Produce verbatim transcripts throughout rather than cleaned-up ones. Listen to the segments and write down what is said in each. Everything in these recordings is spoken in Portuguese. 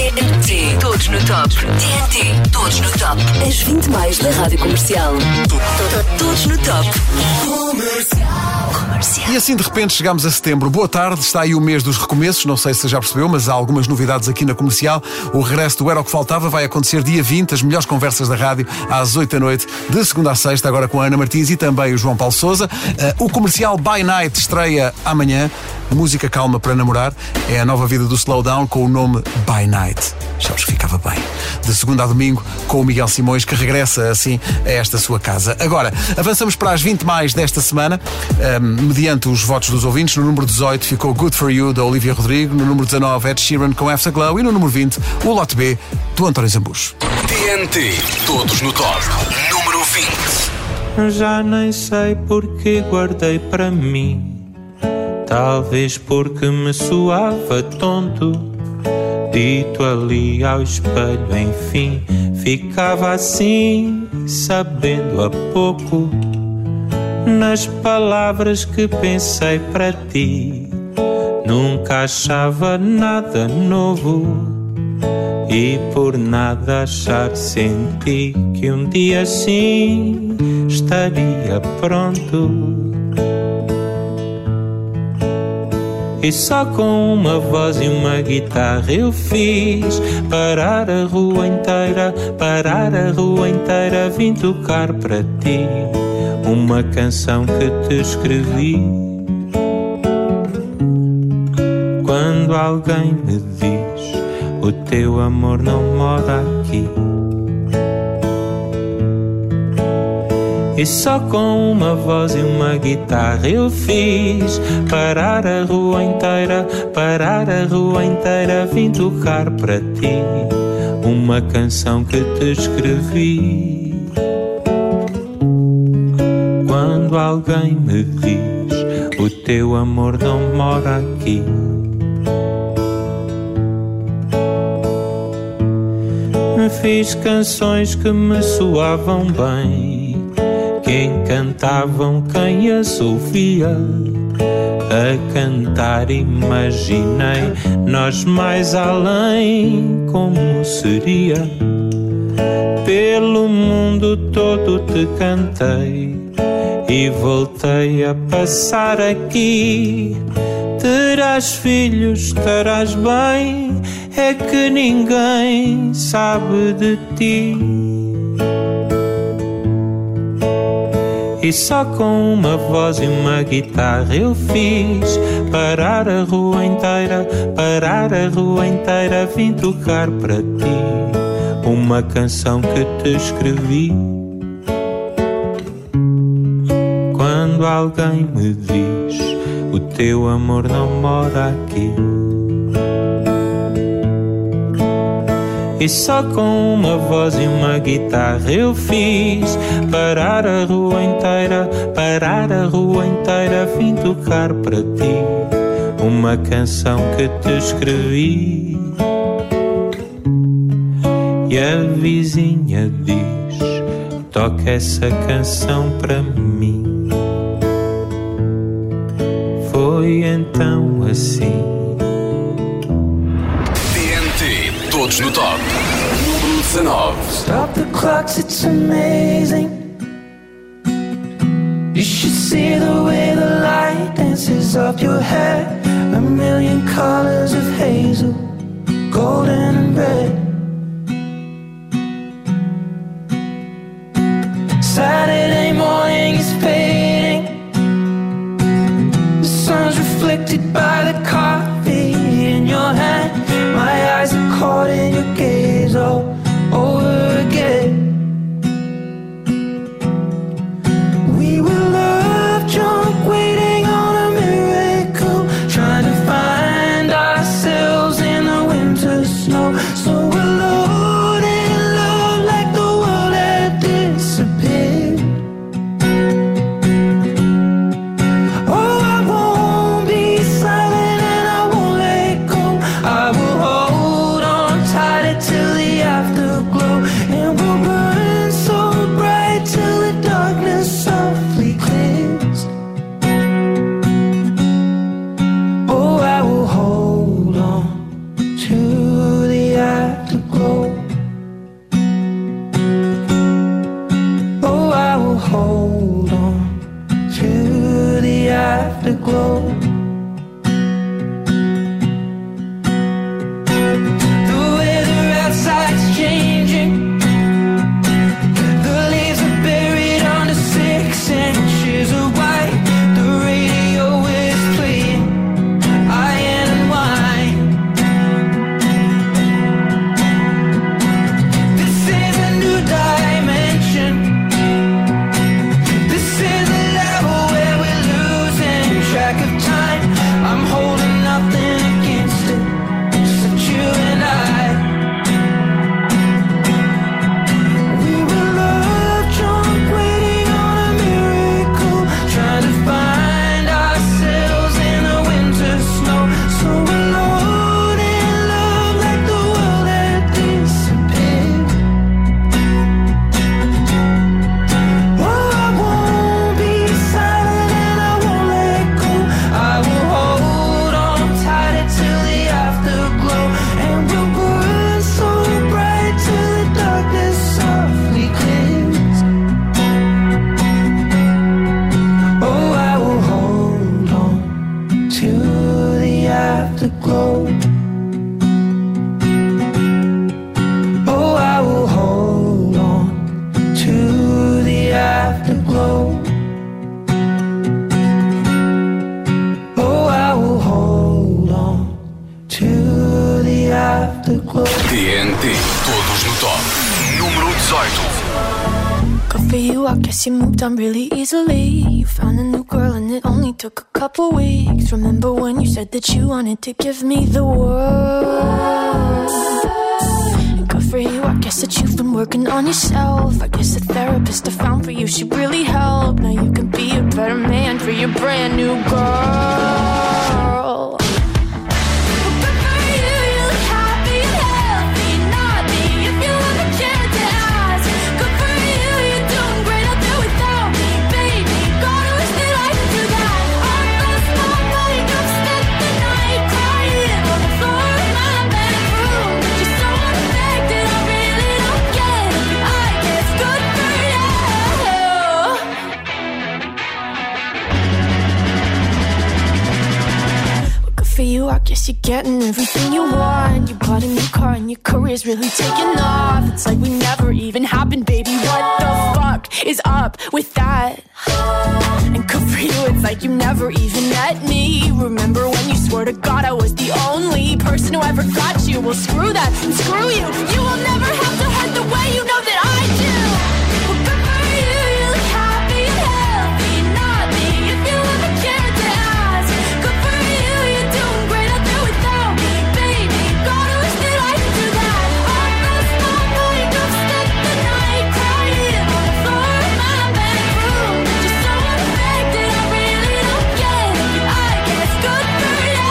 T N T, todos no top. T N T, todos no top. As vinte mais da Rádio Comercial. Todos no top. Comercial. Comercial. E assim de repente chegamos a setembro. Boa tarde, está aí o mês dos recomeços. Não sei se já percebeu, mas há algumas novidades aqui na Comercial. O regresso do Era o que Faltava vai acontecer dia vinte. As melhores conversas da rádio às oito da noite, de segunda a sexta, agora com a Ana Martins e também o João Paulo Sousa. Uh, o Comercial By Night estreia amanhã. Música calma para namorar. É a nova vida do Slowdown com o nome By Night. Já vos ficava bem. De segunda a domingo com o Miguel Simões, que regressa assim a esta sua casa. Agora, avançamos para as vinte mais desta semana, um, mediante os votos dos ouvintes. No número dezoito ficou Good For You, da Olivia Rodrigo. No número dezanove, Ed Sheeran com Afterglow. E no número vinte, o Lote B, do António Zambujo. T N T, todos no top. Número vinte. Já nem sei porque guardei para mim. Talvez porque me soava tonto. Dito ali ao espelho, enfim, ficava assim, sabendo a pouco. Nas palavras que pensei para ti, nunca achava nada novo. E por nada achar senti que um dia assim estaria pronto. E só com uma voz e uma guitarra eu fiz parar a rua inteira, parar a rua inteira. Vim tocar para ti uma canção que te escrevi. Quando alguém me diz o teu amor não mora aqui, e só com uma voz e uma guitarra eu fiz parar a rua inteira, parar a rua inteira. Vim tocar para ti uma canção que te escrevi. Quando alguém me diz o teu amor não mora aqui, fiz canções que me soavam bem, que encantavam quem as ouvia. A cantar imaginei nós mais além, como seria. Pelo mundo todo te cantei e voltei a passar aqui. Terás filhos, estarás bem, é que ninguém sabe de ti. E só com uma voz e uma guitarra eu fiz parar a rua inteira, parar a rua inteira. Vim tocar para ti uma canção que te escrevi. Quando alguém me diz o teu amor não mora aqui, e só com uma voz e uma guitarra eu fiz parar a rua inteira, parar a rua inteira. Vim tocar para ti uma canção que te escrevi. E a vizinha diz, toca essa canção para mim. Foi então assim. Todos no top. Número dezanove. Stop the clocks, it's amazing. You should see the way the light dances up your hair. A million colors of hazel, golden and red. Saturday morning is fading. The sun's reflected by the coffee in your hand. My eyes are caught in your gaze all over again. We were love drunk, waiting on a miracle, trying to find ourselves in the afterglow. T N T, todos no top. Número dezoito. Good for you, I guess you moved on really easily. You found a new girl and it only took a couple weeks. Remember when you said that you wanted to give me the world? And good for you, I guess that you've been working on yourself. I guess the therapist I found for you should really help. Now you can be a better man for your brand new girl. For you, I guess you're getting everything you want. You bought a new car and your career's really taking off. It's like we never even happened, baby. What the fuck is up with that? And good for you, it's like you never even met me. Remember when you swore to God I was the only person who ever got you? Well, screw that and screw you. You will never have to hurt the way you know that I do. Well, good for you, you look happy and healthy. Not me, if you ever cared to ask. Good for you, you're doing great out there without me, baby. God, I wish that I could do that. I lost my mind, I've spent the night crying on the floor of my bedroom. Just so unaffected, I really don't get it. I guess good for you.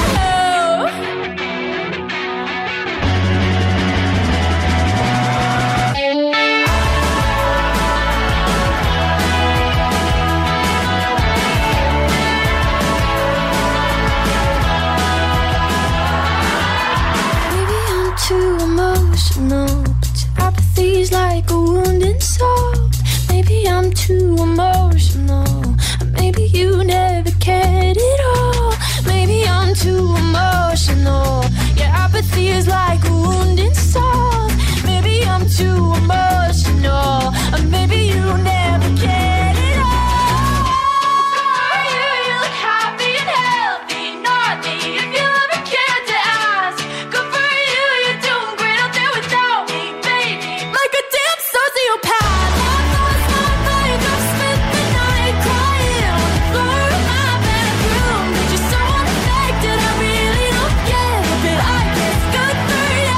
Maybe I'm too emotional, but your apathy's like a wounded soul. Maybe I'm too emotional, and maybe you never cared at all. Maybe I'm too emotional, your apathy is like a wounded soul. Maybe I'm too emotional, and maybe you never cared at all. You, you look happy and healthy, not me, if you ever cared to ask. Good for you, you're doing great out there without me, baby. Like a damn sociopath. I've lost my mind, I've spent the night crying on the floor of my bedroom. But you're so unaffected, I really don't get it. But I guess good for you.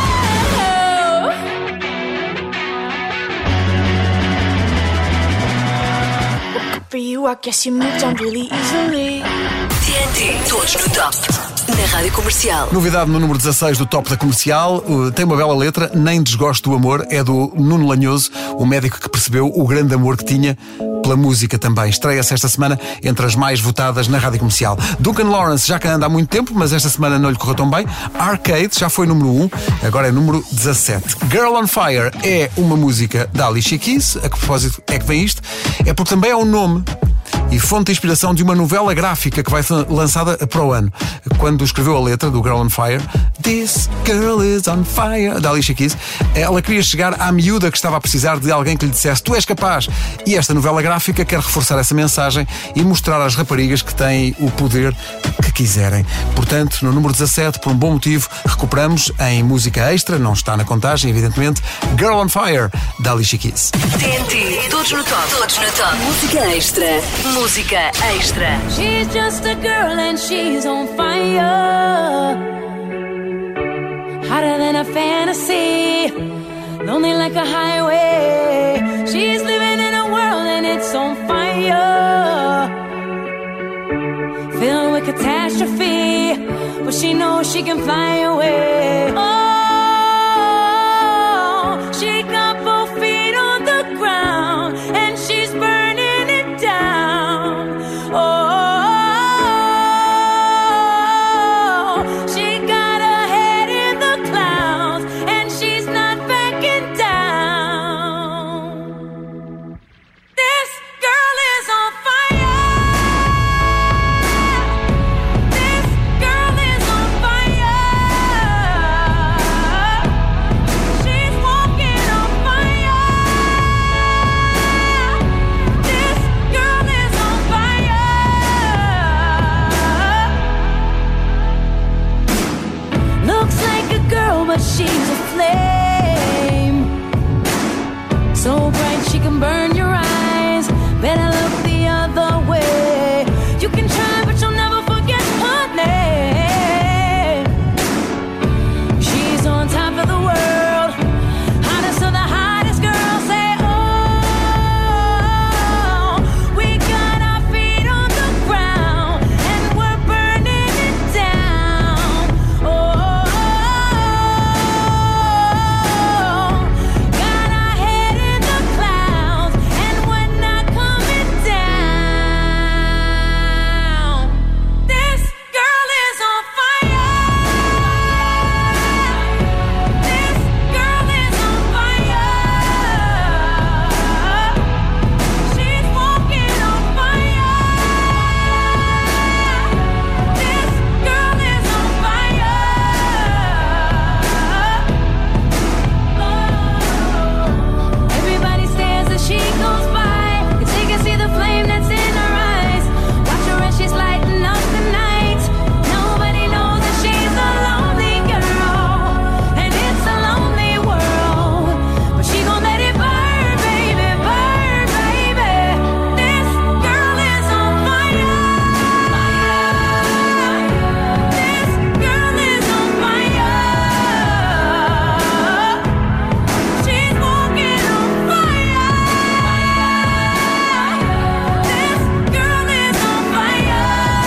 Good for you, I guess you moved on really easily. T N T, todos no top. Na Rádio Comercial. Novidade no número dezasseis do top da Comercial, uh, tem uma bela letra, Nem Desgosto do Amor, é do Nuno Lanhoso, o médico que percebeu o grande amor que tinha pela música também. Estreia-se esta semana entre as mais votadas na Rádio Comercial. Duncan Lawrence já cá anda há muito tempo, mas esta semana não lhe correu tão bem. Arcade já foi número um, agora é número dezassete. Girl on Fire é uma música da Alicia Keys. A que propósito é que vem isto? É porque também é um nome e fonte de inspiração de uma novela gráfica que vai ser lançada para o ano. Quando escreveu a letra do Girl on Fire, This Girl is on Fire, da Alicia Keys, ela queria chegar à miúda que estava a precisar de alguém que lhe dissesse tu és capaz. E esta novela gráfica quer reforçar essa mensagem e mostrar às raparigas que têm o poder que quiserem. Portanto, no número dezassete, por um bom motivo, recuperamos em música extra, não está na contagem, evidentemente, Girl on Fire, da Alicia Keys. T N T, todos no top. Todos no top. Música extra. Música extra. She's just a girl and she's on fire. Hotter than a fantasy. Lonely like a highway. She's living in a world and it's on fire. Filled with catastrophe. But she knows she can fly away. Oh, she got both feet on the ground and she's burning it down. Oh, she got her head in the clouds and she's not backing down. This girl is on fire. This girl is on fire. but she's a flame, so bright she can burn your eyes. Better look the other way. You can try, but you'll never forget her name. She's on top of the world, hottest of the hottest girls. Say, oh, we got our feet on the ground and we're burning it down. Oh, got our head in the clouds and we're not coming down. This girl is on fire. This girl is on fire. She's walking on fire. This girl is on fire. Everybody stares as she goes by, 'cause they can see the flame that's in her eyes. Watch her as she's lighting up the night. Nobody knows that she's a lonely girl, and it's a lonely world. But she gon' let it burn, baby, burn, baby. This girl is on fire. This girl is on fire. She's walking on fire. This girl is on fire.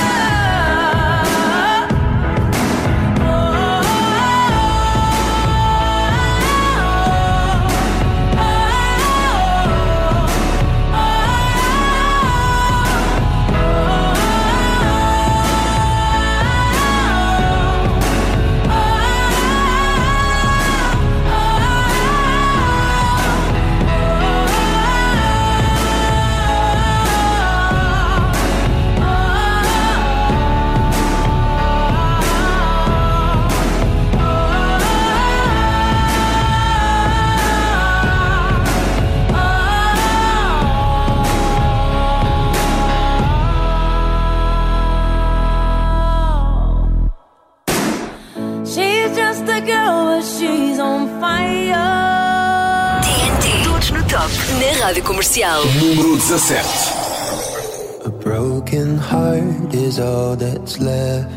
She's just a girl, but she's on fire. T N T. Todos no top. Na Rádio Comercial. Número dezassete. A broken heart is all that's left.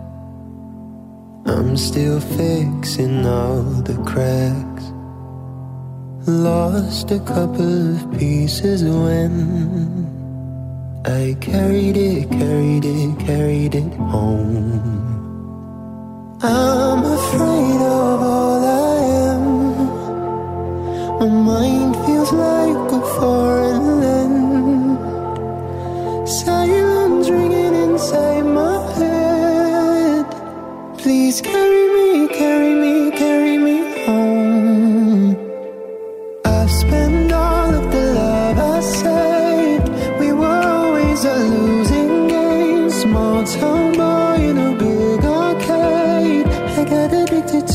I'm still fixing all the cracks. Lost a couple of pieces when I carried it, carried it, carried it home. I'm afraid of all I am. My mind feels like a foreign land. Silence ringing inside my head. Please carry me, carry me, carry me home. I've spent all of the love I saved. We were always a losing game. Small town boy in a big arcade. I got addicted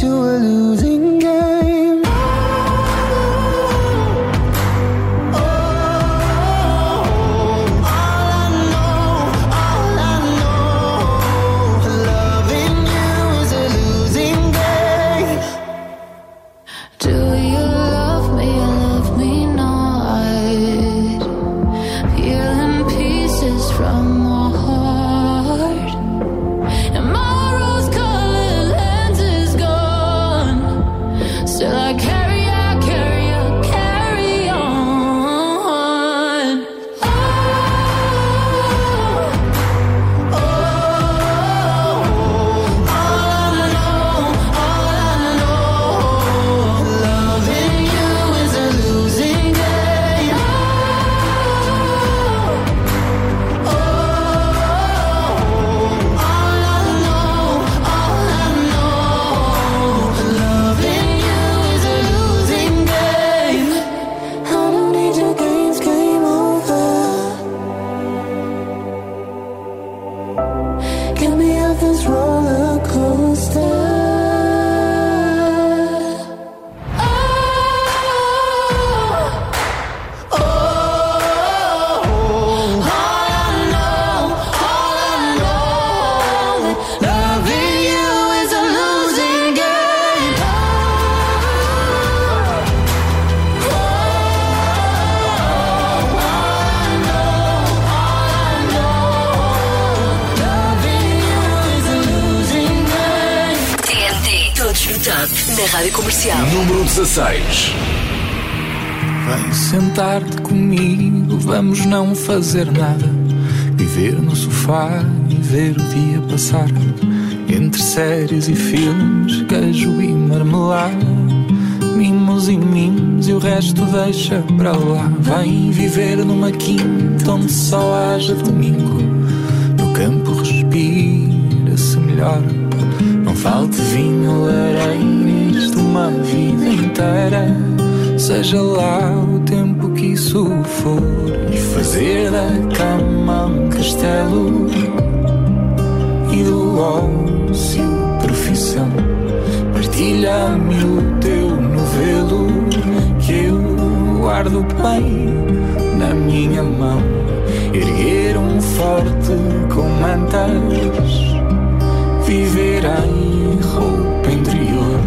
Top na Rádio Comercial. Número dezasseis. Vem sentar-te comigo, vamos não fazer nada. Viver no sofá e ver o dia passar. Entre séries e filmes, queijo e marmelada. Mimos e mimos e o resto deixa para lá. Vem viver numa quinta onde só haja domingo. No campo respira-se melhor. Não falte vinho, lareiras de uma vida inteira. Seja lá o tempo que isso for. E fazer da cama um castelo. E do ócio profissão. Partilha-me o teu novelo, que eu guardo bem na minha mão. Erguer um forte com mantas, viver em roupa interior,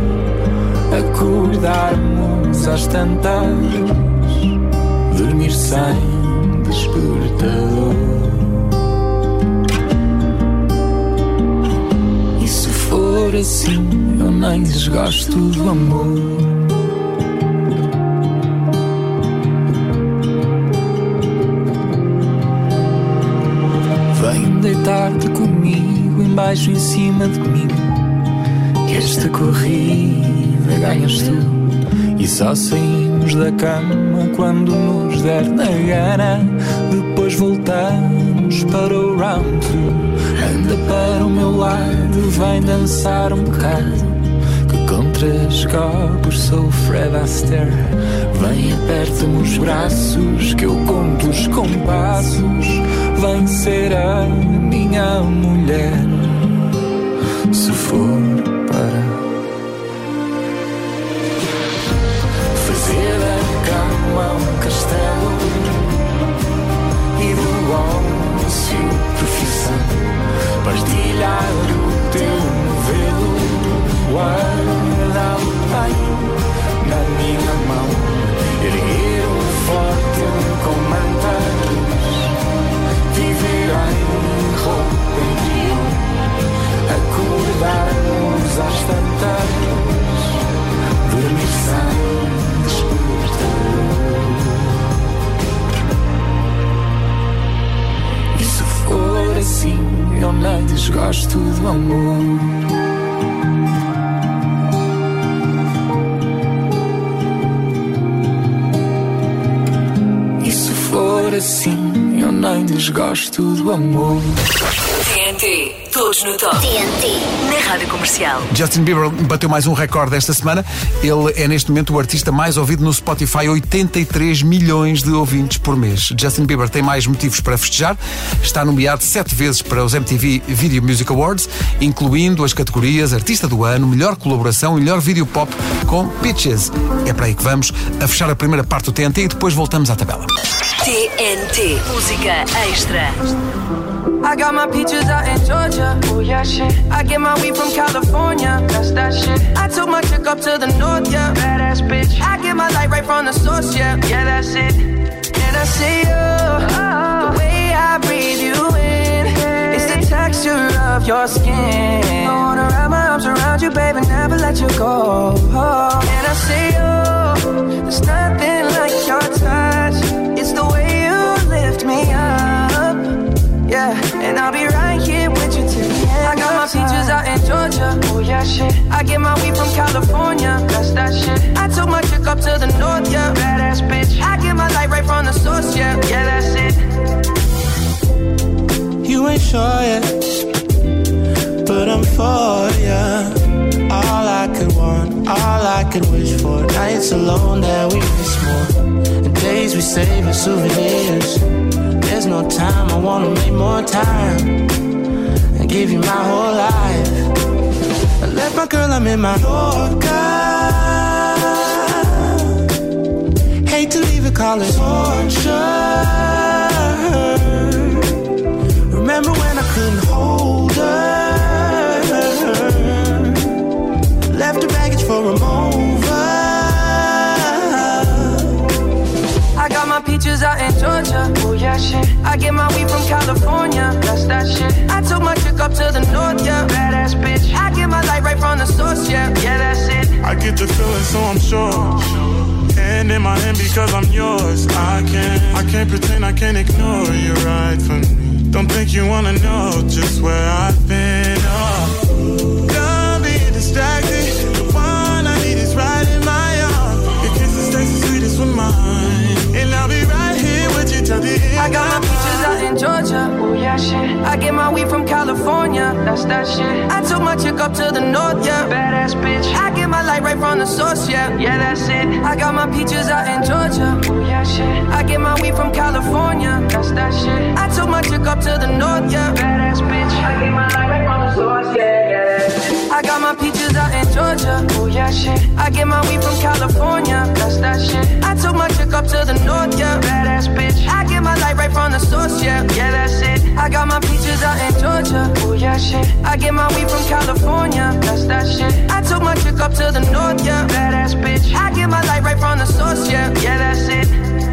acordarmos às tantas, dormir sem despertador. E se for assim, eu nem desgosto do amor. Vem deitar-te comigo, embaixo em cima de mim, que esta corrida ganhas tu. E só saímos da cama quando nos der na gana. Depois voltamos para o round two. Anda para o meu lado, vem dançar um bocado, que contra os copos sou Fred Astaire. Vem, aperta-me os braços, que eu conto os compassos. Vem ser a minha mulher, se for para fazer da cama um castelo e do ócio profissão. Partilhar o teu novelo, guardá-lo bem na minha mão. Erguer um forte com mantas, viver em roupa interior, acordar-nos às tantas, dormir sem despertador. E se for assim, eu nem desgosto do amor. E se for assim, eu nem desgosto do amor. T N T, todos no top. T N T, na Rádio Comercial. Justin Bieber bateu mais um recorde esta semana. Ele é neste momento o artista mais ouvido no Spotify, oitenta e três milhões de ouvintes por mês. Justin Bieber tem mais motivos para festejar. Está nomeado sete vezes para os M T V Video Music Awards, incluindo as categorias Artista do Ano, Melhor Colaboração e Melhor Vídeo Pop com Peaches. É para aí que vamos a fechar a primeira parte do T N T e depois voltamos à tabela. T N T, música extra. I got my peaches out in Georgia. Oh yeah, shit. I get my weed from California. That's that shit. I took my chick up to the north, yeah. Badass bitch. I get my light right from the source, yeah. Yeah, that's it. And I see you, oh, the way I breathe you in. It's the texture of your skin. I wanna wrap my arms around you, baby, never let you go. Oh, and I see you, there's nothing like your touch. It's the way you lift me up. Yeah, and I'll be right here with you till the end. I got my peaches out in Georgia. Oh yeah, shit. I get my weed from California. That's that shit. I took my chick up to the north, yeah. Badass bitch. I get my light right from the source, yeah. Yeah, that's it. You ain't sure yet, but I'm for ya. All I could want, all I could wish for. Nights alone that we miss more, and days we save as souvenirs. There's no time, I wanna make more time and give you my whole life. I left my girl, I'm in my Yorker. Hate to leave it, call it torture. Remember when I couldn't hold her? Left her baggage for a mover. I got my peaches out in Georgia. Georgia. Oh yeah, shit. I get my weed from California. That's that shit. I took my chick up to the north, yeah. Badass bitch. I get my light right from the source, yeah. Yeah, that's it. I get the feeling, so I'm sure. Hand in my hand because I'm yours. I can't, I can't pretend, I can't ignore you right from me. Don't think you wanna know just where I've been. Oh, don't be distracted. The one I need is right in my arms. Your kisses taste the sweetest with mine, and I'll be right here with you till the end. I got my peaches out in Georgia. Oh yeah, shit. I get my weed from California. That's that shit. I took my chick up to the north, yeah. Badass bitch. I get my light right from the source, yeah. Yeah, that's it. I got my peaches out in Georgia. Oh yeah, shit. I get my weed from California. That's that shit. I took my chick up to the north, yeah. Badass bitch. I get my light right from the source, yeah. Yeah, that's it. I got my peaches out in Georgia. Oh yeah, shit. I get my weed from California. That's that shit. I took my chick up to the north, yeah. Badass bitch. I get my light right from the source, yeah. Yeah, that's it. I got my peaches out in Georgia. Oh yeah, shit. I get my weed from California. That's that shit. I took my chick up to the north, yeah. Badass bitch. I get my light right from the source, yeah. Yeah, that's it.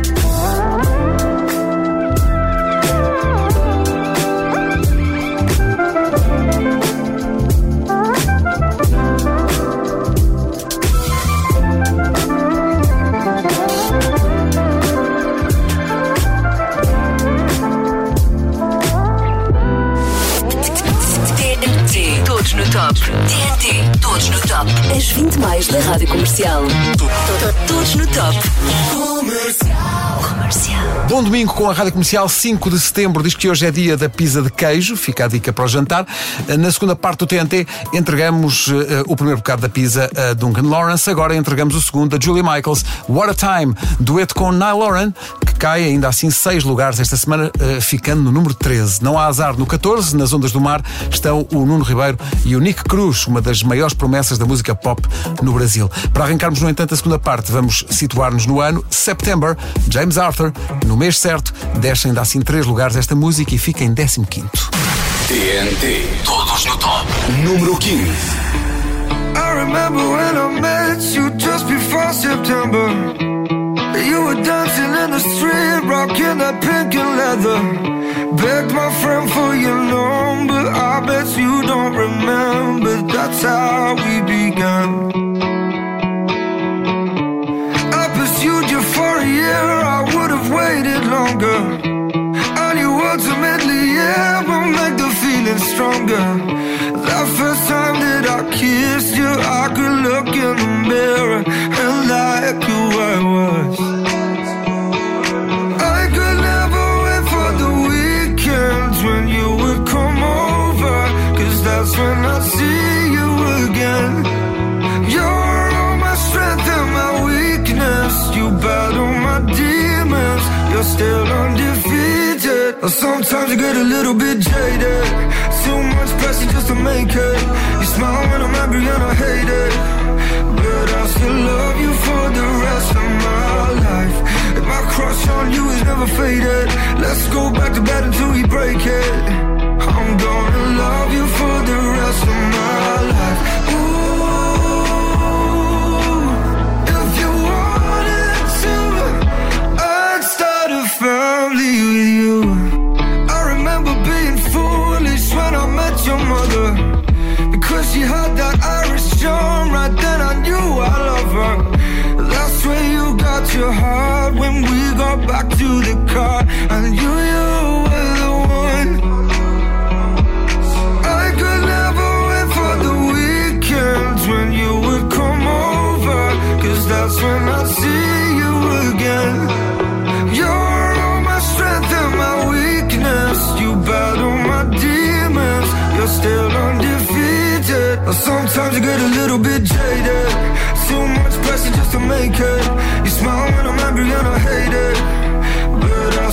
Todos no top. T N T, todos no top. As vinte mais da Rádio Comercial. Todos no top. Comercial. Comercial. Bom domingo com a Rádio Comercial. cinco de setembro diz que hoje é dia da pizza de queijo. Fica a dica para o jantar. Na segunda parte do T N T entregamos uh, o primeiro bocado da pizza a Duncan Lawrence. Agora entregamos o segundo a Julia Michaels. What a Time, dueto com Niall Horan, que cai ainda assim seis lugares esta semana, uh, ficando no número treze. Não há azar no catorze. Nas ondas do mar estão o Nuno Ribeiro e o Nick Cruz, uma das maiores promessas da música pop no Brasil. Para arrancarmos, no entanto, a segunda parte, vamos situar-nos no ano September. James Arthur, no mês certo, desce ainda assim três lugares esta música e fica em décimo quinto. T N T, todos no top. Número quinze. I remember when I met you just before September. You were dancing in the street, rocking that pink and leather. Begged my friend for your number, I bet you don't remember. That's how we began. I pursued you for a year, I would have waited longer. I knew ultimately, yeah, will make the feeling stronger. That first time that I kissed you, I could look in the mirror and like who I was. I could never wait for the weekends when you would come over, cause that's when I'd see you again. You're all my strength and my weakness. You battle my demons, you're still undefeated. Sometimes you get a little bit jaded, too much pressure just to make it. You smile when I'm angry and I hate it, but I still love you for the rest of my life. And my crush on you is never faded. Let's go back to bed until we break it. I'm gonna love you for the rest of my life. Ooh, if you wanted to, I'd start a family with you. When I met your mother, because she had that Irish charm, right then I knew I love her. That's where you got your heart when we got back to the car, and you, you were the one. I could never wait for the weekends when you would come over, cause that's when I'd see you again. You're all my strength and my weakness. You battle my demons, you're still undefeated. Sometimes you get a little bit jaded, too much pressure just to make it. You smile when I'm angry and I hate it, but I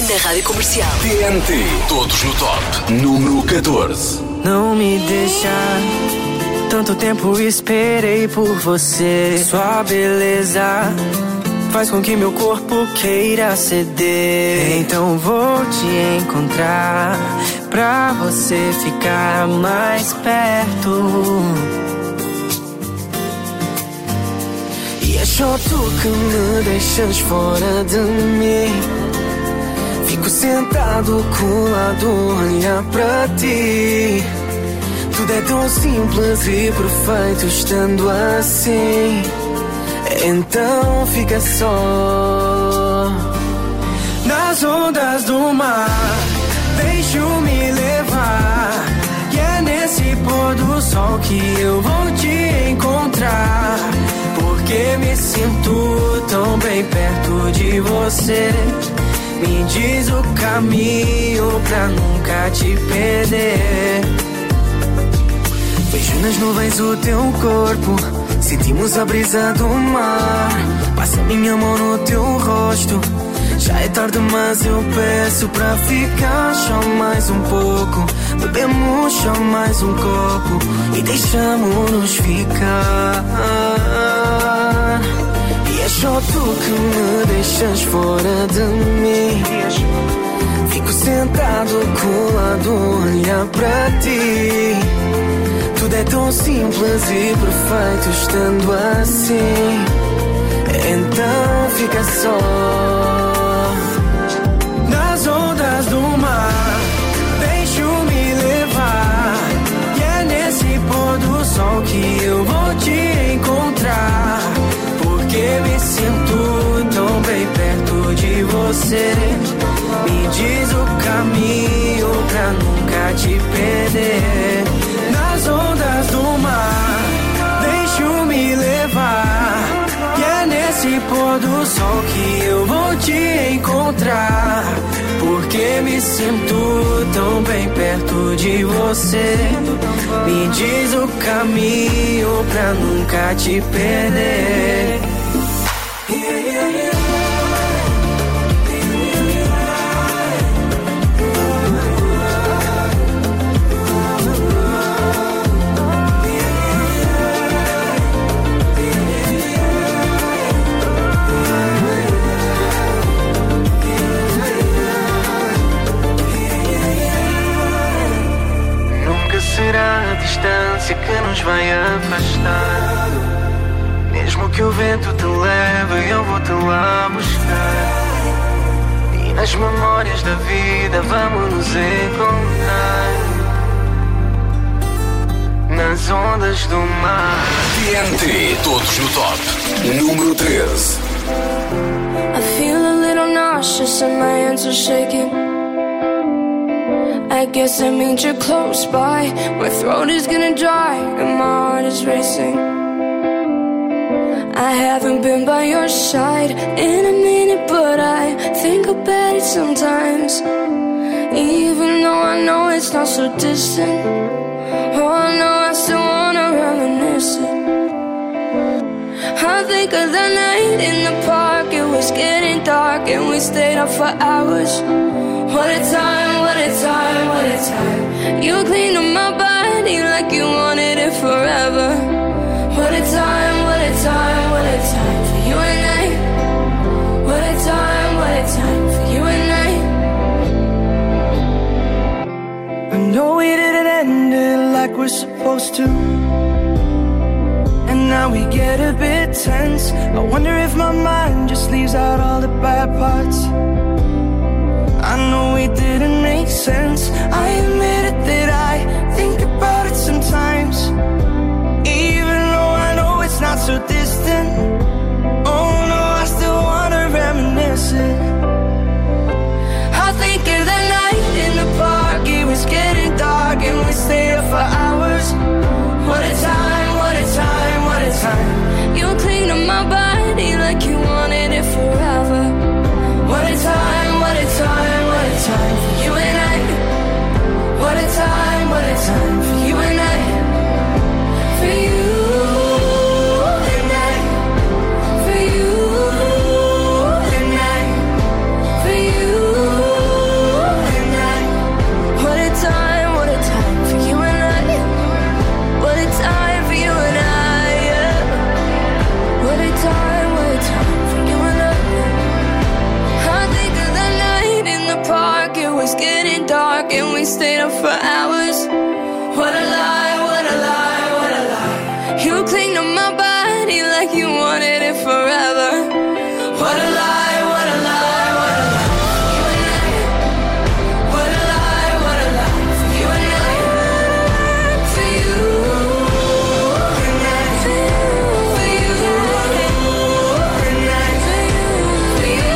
Na Rádio Comercial. T N T. Todos no top. Número catorze. Não me deixa. Tanto tempo esperei por você. Sua beleza faz com que meu corpo queira ceder. Então vou te encontrar pra você ficar mais perto. E é só tu que me deixas fora de mim. Fico sentado colado, olhar pra ti. Tudo é tão simples e perfeito estando assim. Então fica só nas ondas do mar. Deixo-me levar. E é nesse pôr do sol que eu vou te encontrar. Porque me sinto tão bem perto de você. Me diz o caminho pra nunca te perder. Vejo nas nuvens o teu corpo, sentimos a brisa do mar. Passa minha mão no teu rosto. Já é tarde, mas eu peço pra ficar só mais um pouco. Bebemos só mais um copo e deixamos-nos ficar. E é só tu que me deixas fora de mim. Fico sentado colado, olhar pra ti. Tudo é tão simples e perfeito estando assim. Então fica só nas ondas do mar. Deixo-me levar. E é nesse pôr do sol que eu vou te encontrar. Porque me sinto tão bem perto de você. Me diz o caminho pra nunca te perder. Nas ondas do mar, deixo-me levar. E é nesse pôr do sol que eu vou te encontrar. Porque me sinto tão bem perto de você. Me diz o caminho pra nunca te perder. Será a distância que nos vai afastar. Mesmo que o vento te leve, eu vou te lá buscar. E nas memórias da vida vamos nos encontrar. Nas ondas do mar. T N T, todos no top. Número treze. I feel a little nauseous and my hands are shaking. I guess that means you're close by. My throat is gonna dry and my heart is racing. I haven't been by your side in a minute, but I think about it sometimes. Even though I know it's not so distant. Oh no, I still wanna reminisce it. I think of the night in the park. It was getting dark and we stayed up for hours. What a time, what a time, what a time. You cleaned up my body like you wanted it forever. What a time, what a time, what a time for you and I. What a time, what a time for you and I. I know we didn't end it like we're supposed to. And now we get a bit tense. I wonder if my mind just leaves out all the bad parts. I know it didn't make sense. I admit it that I think about it sometimes. Even though I know it's not so distant. Oh no, I still wanna reminisce it. I think of the night in the park. It was getting dark and we stayed up for hours. What a time, what a time, what a time. You cleaned up my body like you wanted it forever. What a time, what a time, what a time for you and I. stayed up for hours. What a lie, what a lie, what a lie. You cling to my body like you wanted it forever. What a lie, what a lie, what a lie. You and I, what a lie, what a lie. You and I, for you, and I, for you, and I, for you, for you,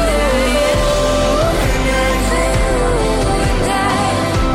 and I, for you, and I,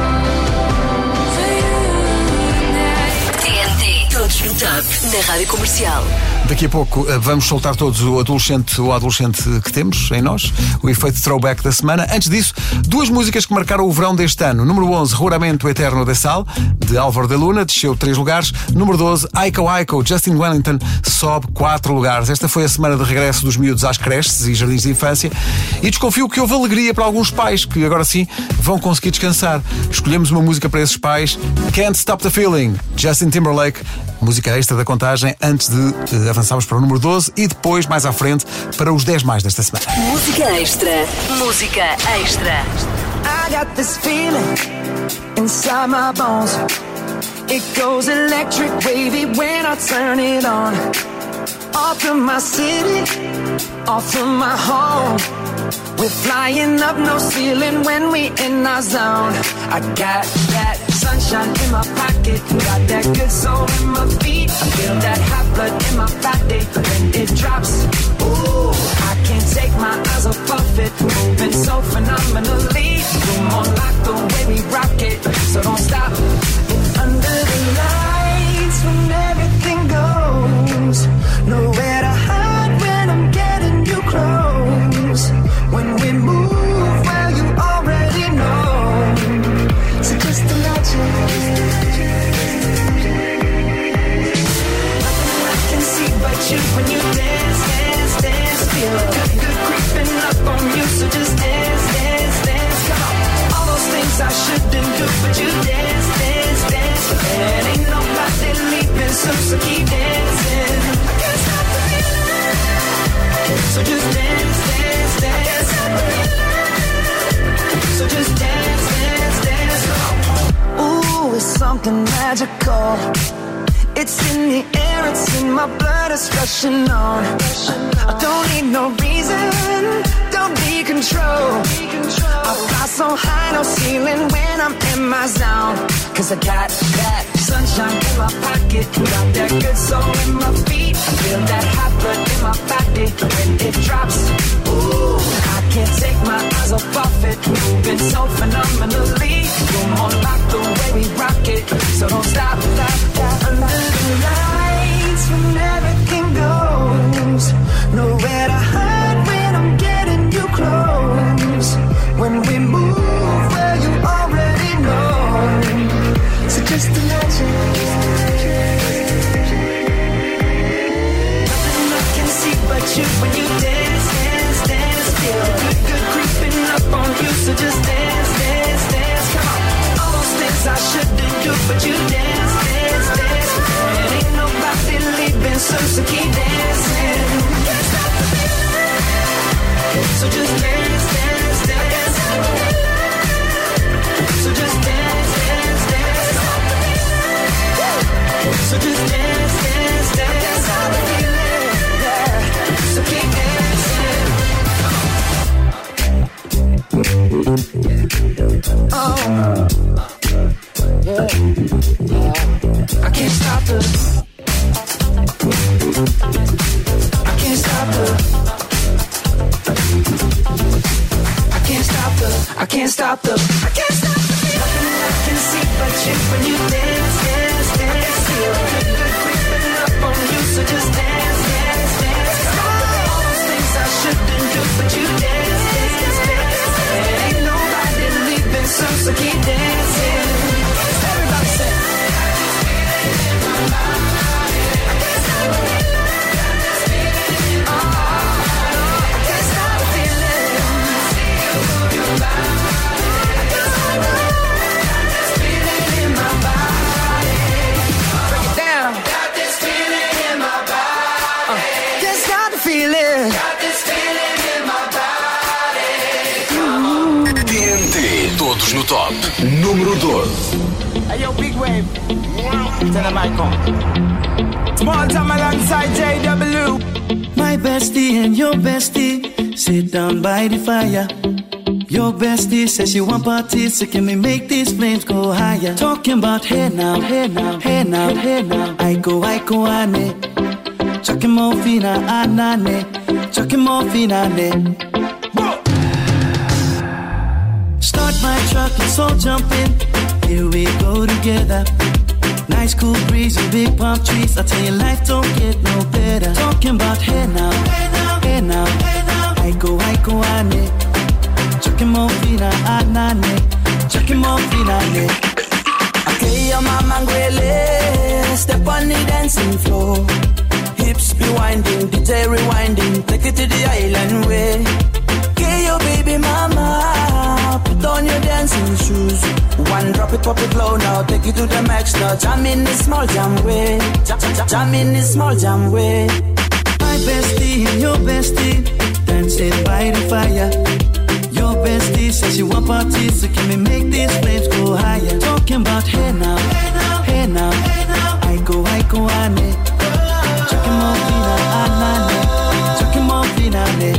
for you, and I. T N T, todos no top, na Rádio Comercial. Daqui a pouco uh, vamos soltar todos o adolescente ou adolescente que temos em nós, o efeito throwback da semana. Antes disso, duas músicas que marcaram o verão deste ano. Número onze, Juramento Eterno de Sal, de Álvaro de Luna, desceu três lugares. Número doze, Aiko Aiko, Justin Wellington, sobe quatro lugares. Esta foi a semana de regresso dos miúdos às creches e jardins de infância. E desconfio que houve alegria para alguns pais que agora sim vão conseguir descansar. Escolhemos uma música para esses pais, Can't Stop the Feeling, Justin Timberlake, música extra da contagem, antes de uh, avançarmos para o número doze e depois, mais à frente, para os dez mais desta semana. Música extra. Música extra. I got this feeling inside my bones. It goes electric wavy when I turn it on. Off from my city, off from my home. We're flying up no ceiling when we in our zone. I got that sunshine in my pocket, got that good soul in my feet. I feel that hot blood in my body when it drops. Ooh, I can't take my eyes off of it, moving so phenomenally. You're more like the way we rock it, so don't stop. Under the lights when everything goes, nowhere to hide when I'm getting you close. When we move, well, you already know. So just imagine. Nothing I can see but you when you dance, dance, dance. Feel good, good creeping up on you. So just dance, dance, dance. Come on. All those things I shouldn't do, but you dance, dance, dance. And ain't nobody leaving soon, so keep dancing. I can't stop the feeling. So just dance, dance, dance. So just dance, dance, dance. Ooh, it's something magical. It's in the air, it's in my blood, it's rushing on. I don't need no reason, don't need control. I fly so high, no ceiling when I'm in my zone. Cause I got that sunshine in my pocket, got that good soul in my feet. I feel that hot blood in my body when it drops. Ooh, I can't take my eyes off of it, moving so phenomenally. You're more like the way we rock it, so don't stop, stop, stop. Under the lights when everything goes, nowhere to hide when I'm getting you close. When we move, well, you already know. So just imagine. Nothing I can see but you when you dance, dance, dance. Feel good, good creeping up on you. So just dance, dance, dance. Come on. All those things I shouldn't do, but you dance, dance, dance. And ain't nobody leaving soon, so keep dancing. Can't stop the feeling. So just dance, dance, dance. So just dance, dance, dance. So just dance, dance, dance. Stop the feeling, yeah. So keep dancing. Oh, yeah, yeah. I can't stop the. I can't stop the. I can't stop the. I can't stop the. I can't stop the. Nothing I can see but you when you dance, dance, dance. Feel good, good creeping up on you, so just dance, dance, dance. All those things I shouldn't do, but you dance, dance, dance. And ain't nobody leaving soon, so keep dancing. Everybody say. Feeling. Got this feeling in my body. Todos no top. Número doze. Hey yo, big wave. Tell them I come. Small time alongside J W. My bestie and your bestie sit down by the fire. Your bestie says she want parties, so can we make these flames go higher? Talking about hey now, hey now, hey now, hey now. I go, I go, ane. Chucking more fina, anane. Chucking more fina, ne. Start my truck, let's all jump in. Here we go together. Nice cool breeze and big palm trees. I tell you, life don't get no better. Talking about hey now, hey now, hey now, hey now. I go, I go, ane. Chucking more fina, anane. Chucking more fina, ne. Okay, your mama ngwele. Step on the dancing floor. Hips be winding, D J rewinding. Take it to the island way. Okay, your baby mama. Put on your dancing shoes. One drop it, pop it low now. Take it to the max now. Jam in the small jam way. Jam, jam, jam in the small jam way. My bestie and your bestie dancing by the fire. Your bestie says she want parties, so can we make these flames go higher? Talking about hey now, hey now, hey now, hey now. I go, I go, ane. Chucking more fina, anane. Chucking more fina, ne.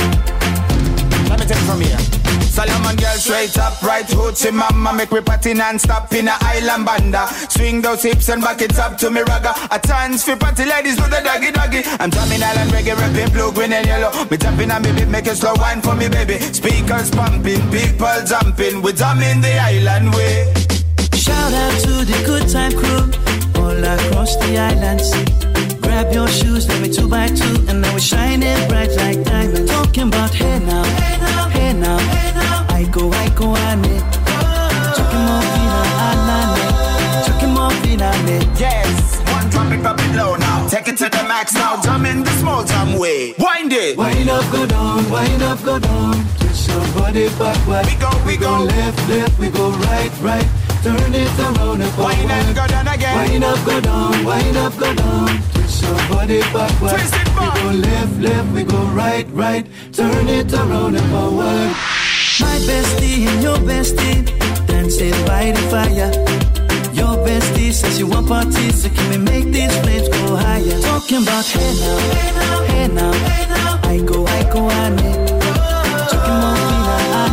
Let me take it from here. Solomon girl straight up, right hoochie mama. Make we party non-stop in a island banda. Swing those hips and back it up to me ragga. A chance for party ladies do the doggy doggy. I'm drumming island reggae, rapping blue, green and yellow. Me jumping on me beat, make a slow wine for me baby. Speakers pumping, people jumping. We drumming the island way. Shout out to the good time crew all across the islands. Grab your shoes, let me two by two, and now we're shining bright like diamonds. Talking about hey now, hey now, hey now, hey now. I go, I go, ane. Chucking more fina, anane. Chucking more fina, ne. Yes, one drop it, drop it low now. Take it to the max now. Jam in the small jam way. Wind it. Wind up, go down, wind up, go down. Twist somebody backward. We go, we, we go. go left, left, we go right, right. Turn it around and forward. Wind and go down again. Wind up, go down, wind up, go down. Twist somebody backward. Twist it back. We go left, left, we go right, right. Turn it around and forward. My bestie and your bestie dancing by the fire. Your bestie says she want parties, so can we make these flames go higher? Talking about hey now, hey now, hey now, hey now. I go, I go, ane. Chucking more fina,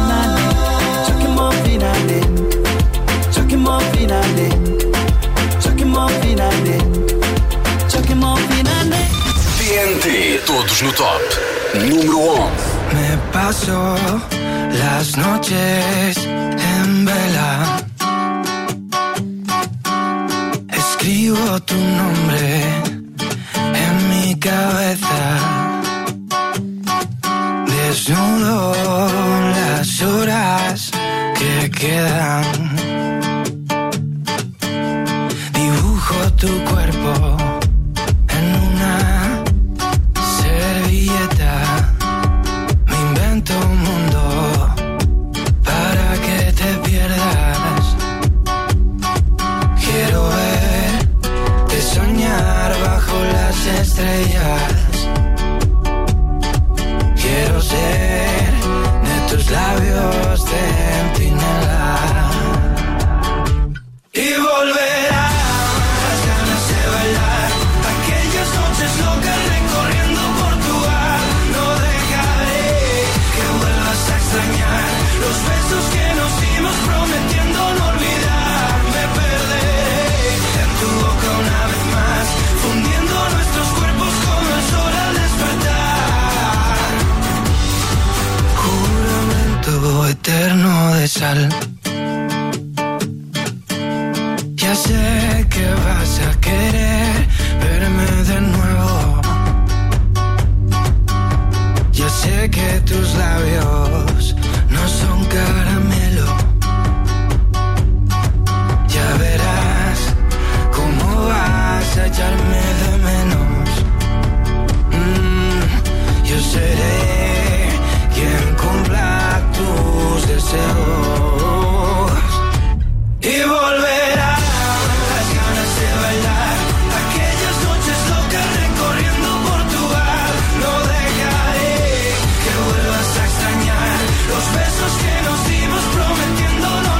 anane. Chucking more fina, ne. Chucking more fina, ne. Chucking more fina, ne. Chucking more fina, ne. T N T. Todos no top. Número onze. Me paso las noches en vela. Escribo tu nombre en mi cabeza. Desnudo las horas que quedan. Dibujo tu cuerpo en una servilleta. Me invento un mundo para que te pierdas. Quiero verte soñar bajo las estrellas. Quiero ser de tus labios centinela. Y volverán las ganas de bailar. Aquellas noches locas recorriendo Portugal. No dejaré que vuelvas a extrañar los besos que nos dimos prometiendo no olvidar. Me perderé en tu boca una vez más, fundiendo nuestros cuerpos como el sol al despertar. Juramento eterno de sal. Ya sé que vas a querer verme de nuevo. Ya sé que tus labios no son caramelo. Ya verás cómo vas a echarme de menos. Mm, yo seré quien cumpla tus deseos. Y volverá las ganas de bailar. Aquellas noches locas recorriendo Portugal. No dejaré que vuelvas a extrañar los besos que nos dimos prometiendo no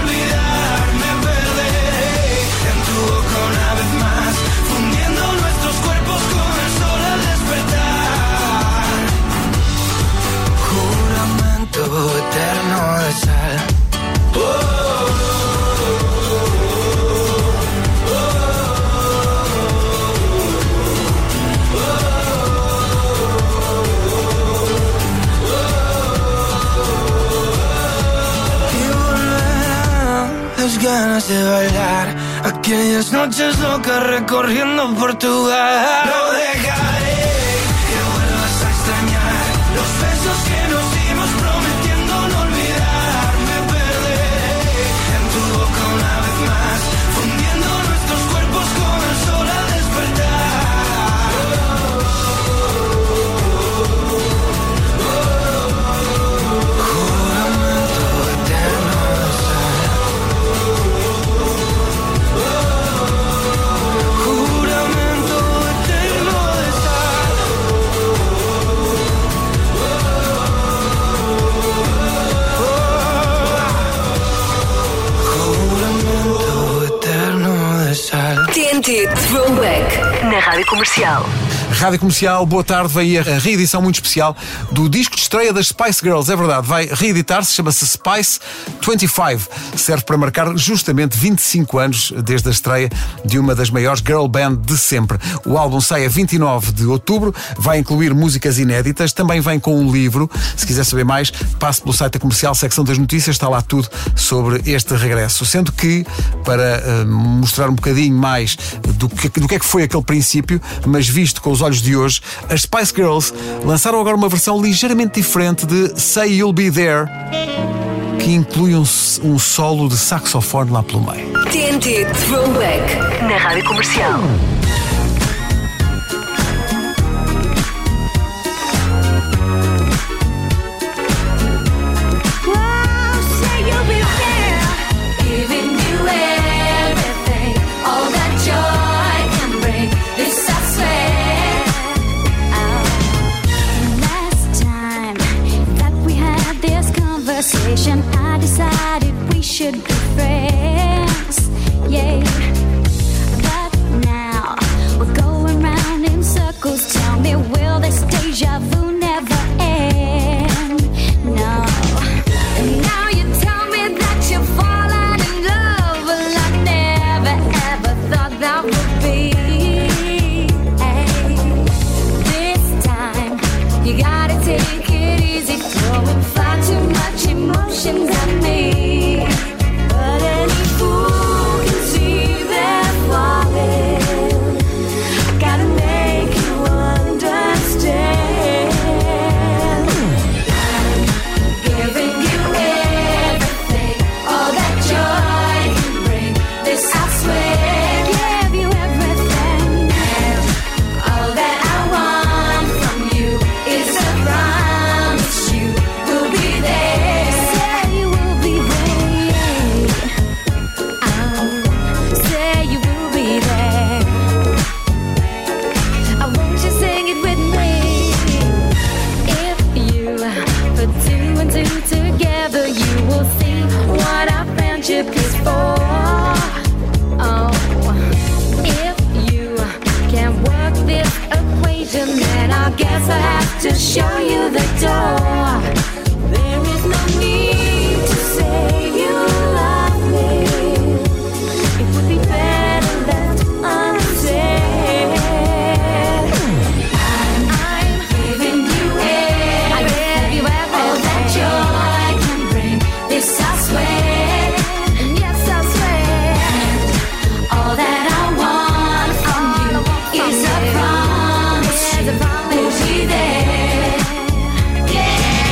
ganas de bailar aquellas noches locas recorriendo Portugal. No dejaré que vuelvas a extrañar los besos que nos dimos prometiendo no olvidar. Me perderé en tu boca una vez más, fundiendo nuestros cuerpos con el sol al despertar. T N T Throwback na Rádio Comercial. Rádio Comercial, boa tarde. Vai aí a reedição muito especial do disco de estreia das Spice Girls. É verdade, vai reeditar-se, chama-se Spice vinte e cinco. Serve para marcar justamente vinte e cinco anos desde a estreia de uma das maiores girl band de sempre. O álbum sai a vinte e nove de outubro, vai incluir músicas inéditas, também vem com um livro. Se quiser saber mais, passe pelo site da Comercial, secção das notícias, está lá tudo sobre este regresso. Sendo que, para uh, mostrar um bocadinho mais do que, do que é que foi aquele princípio, mas visto com os olhos de hoje, as Spice Girls lançaram agora uma versão ligeiramente diferente de Say You'll Be There, que inclui um, um solo de saxofone lá pelo meio. T N T Throwback na Rádio Comercial. I decided we should be friends, yeah. But now we're going round in circles. Tell me, will this deja vu never end? No. And now you tell me that you've fallen in love. Well, I never ever thought that would be. Hey, this time you gotta take it easy, throwing far too much emotions at me. But any fool can see they're falling. Gotta make you understand. I'm giving you everything, all that joy can bring. This I swear, give you everything. And all that I want from you is a promise you will be there. Say you will be there. I'll say you will be there. I want you sing it with me. If you put two and two together, you will see what our friendship is for. Oh, if you can't work this equation, then I guess I have to show you the door. There is no need to say you love me. It would be better left unsaid. I'm giving you everything, all that joy can bring. This I swear, and yes I swear. And all that I want from you is a promise you will be there. Yeah.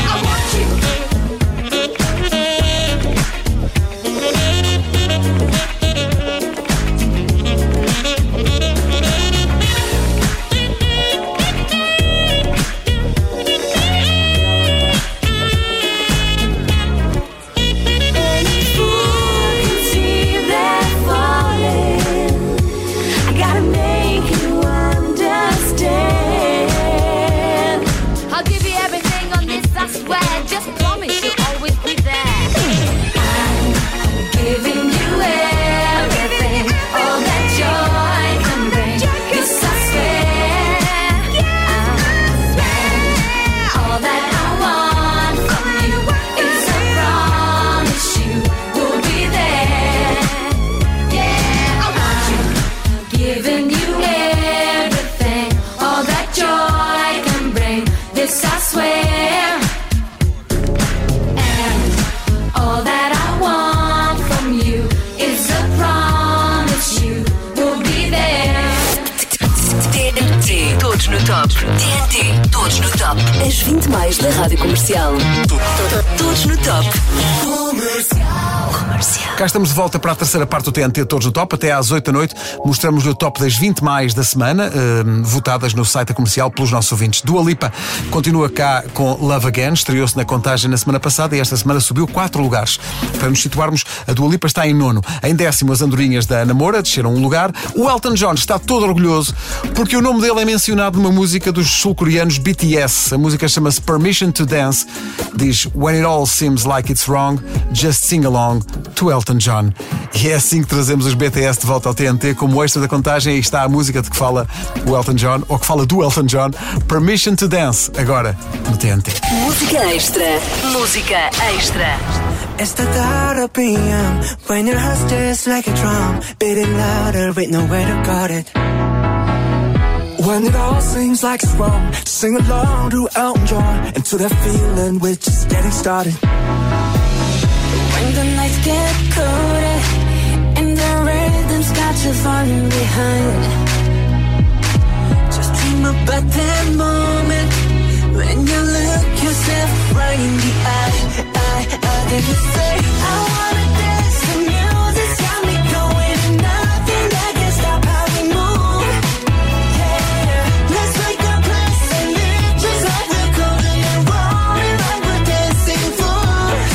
mais da Rádio Comercial. Todos no top. Comercial. Cá estamos de volta para a terceira parte do T N T Todos no Top. Até às oito da noite mostramos-lhe o top das vinte mais da semana, eh, votadas no site da Comercial pelos nossos ouvintes. Dua Lipa continua cá com Love Again, estreou-se na contagem na semana passada e esta semana subiu quatro lugares. Para nos situarmos, a Dua Lipa está em nono. Em décimo, as andorinhas da Ana Moura desceram um lugar. O Elton John está todo orgulhoso porque o nome dele é mencionado numa música dos sul-coreanos B T S. A música chama-se Permission to Dance. Diz: When it all seems like it's wrong, just sing along to Elton John. E é assim que trazemos os B T S de volta ao T N T como extra da contagem. Aí está a música de que fala o Elton John, ou que fala do Elton John, Permission to Dance, agora no T N T. Música extra. Música extra. It's the thought of P M when your heart's just like a drum, beating louder with nowhere to guard it. When it all seems like it's wrong, sing along to Elton John, and to that feeling we're just getting started. When the nights get colder and the rhythm's got you falling behind, just dream about that moment when you look yourself right in the eye, eye, eye, then you say, I wanna dance, the music's got me going, and nothing that can stop how we move. Yeah, let's make a place and live just like we're golden and rolling like we're dancing fools.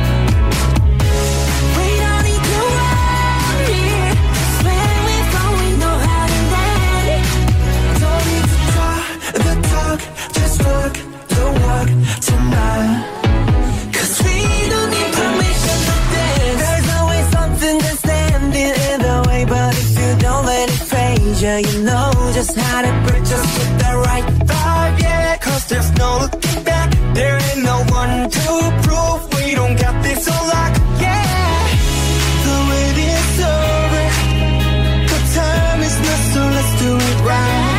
We don't need to worry, 'cause when we fall we know how to land. Don't need to talk the talk, just walk the walk tonight. 'Cause we don't need permission to dance. There's always something that's standing in the way, but if you don't let it phase you, you know just how to bridge us with the right vibe, yeah. 'Cause there's no looking back, there ain't no one to prove we don't got this on lock, yeah. The wait is over, the time is not, so let's do it right.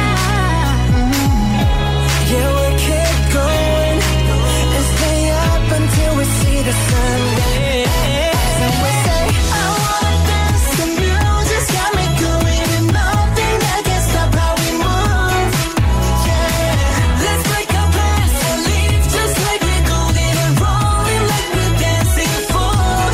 Yeah, we'll keep going and stay up until we see the sun rise. And we say, I wanna dance, the music's got me going, and nothing that can stop how we move. Yeah, let's break our plans and leave just like we're golden and rolling like we're dancing fools.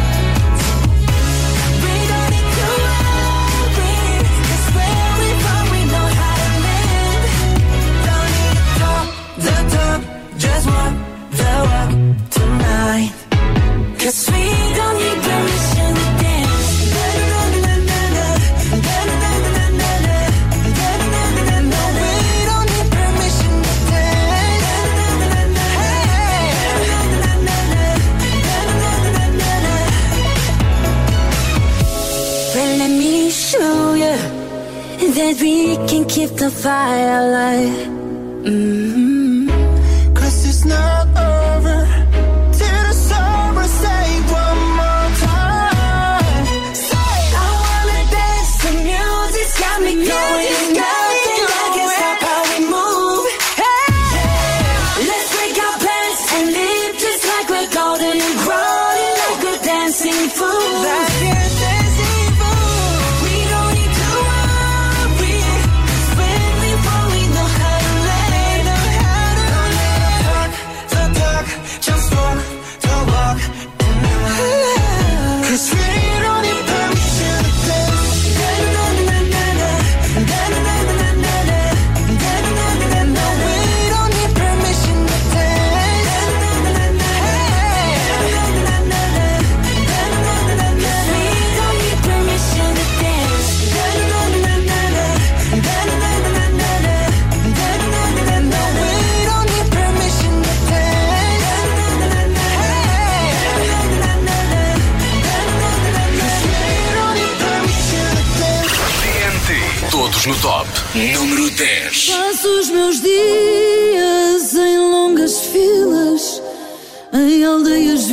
We don't need to worry, 'cause when we fall we know how to live. Don't need to talk the talk, just walk the walk tonight. 'Cause we don't need permission to dance. We don't need permission to dance. Well, let me show you that we can keep the fire alive. Mm-hmm. 'Cause it's not over till the summer, say one more time. Say, I wanna dance, the music's got me going, nothing that can stop how we move. Hey, let's break our plans and live just like we're golden and rolling like we're dancing fools. Like we're dancing fools. We don't need to worry, 'cause when we fall we know how to lay, know how to lay. The talk, just walk the walk tonight. 'Cause we don't need permission to dance. We don't need permission to dance. We don't need permission to dance. We don't need permission to T N T Todos no Top. Número dez. Passo os meus dias em longas filas, em aldeias,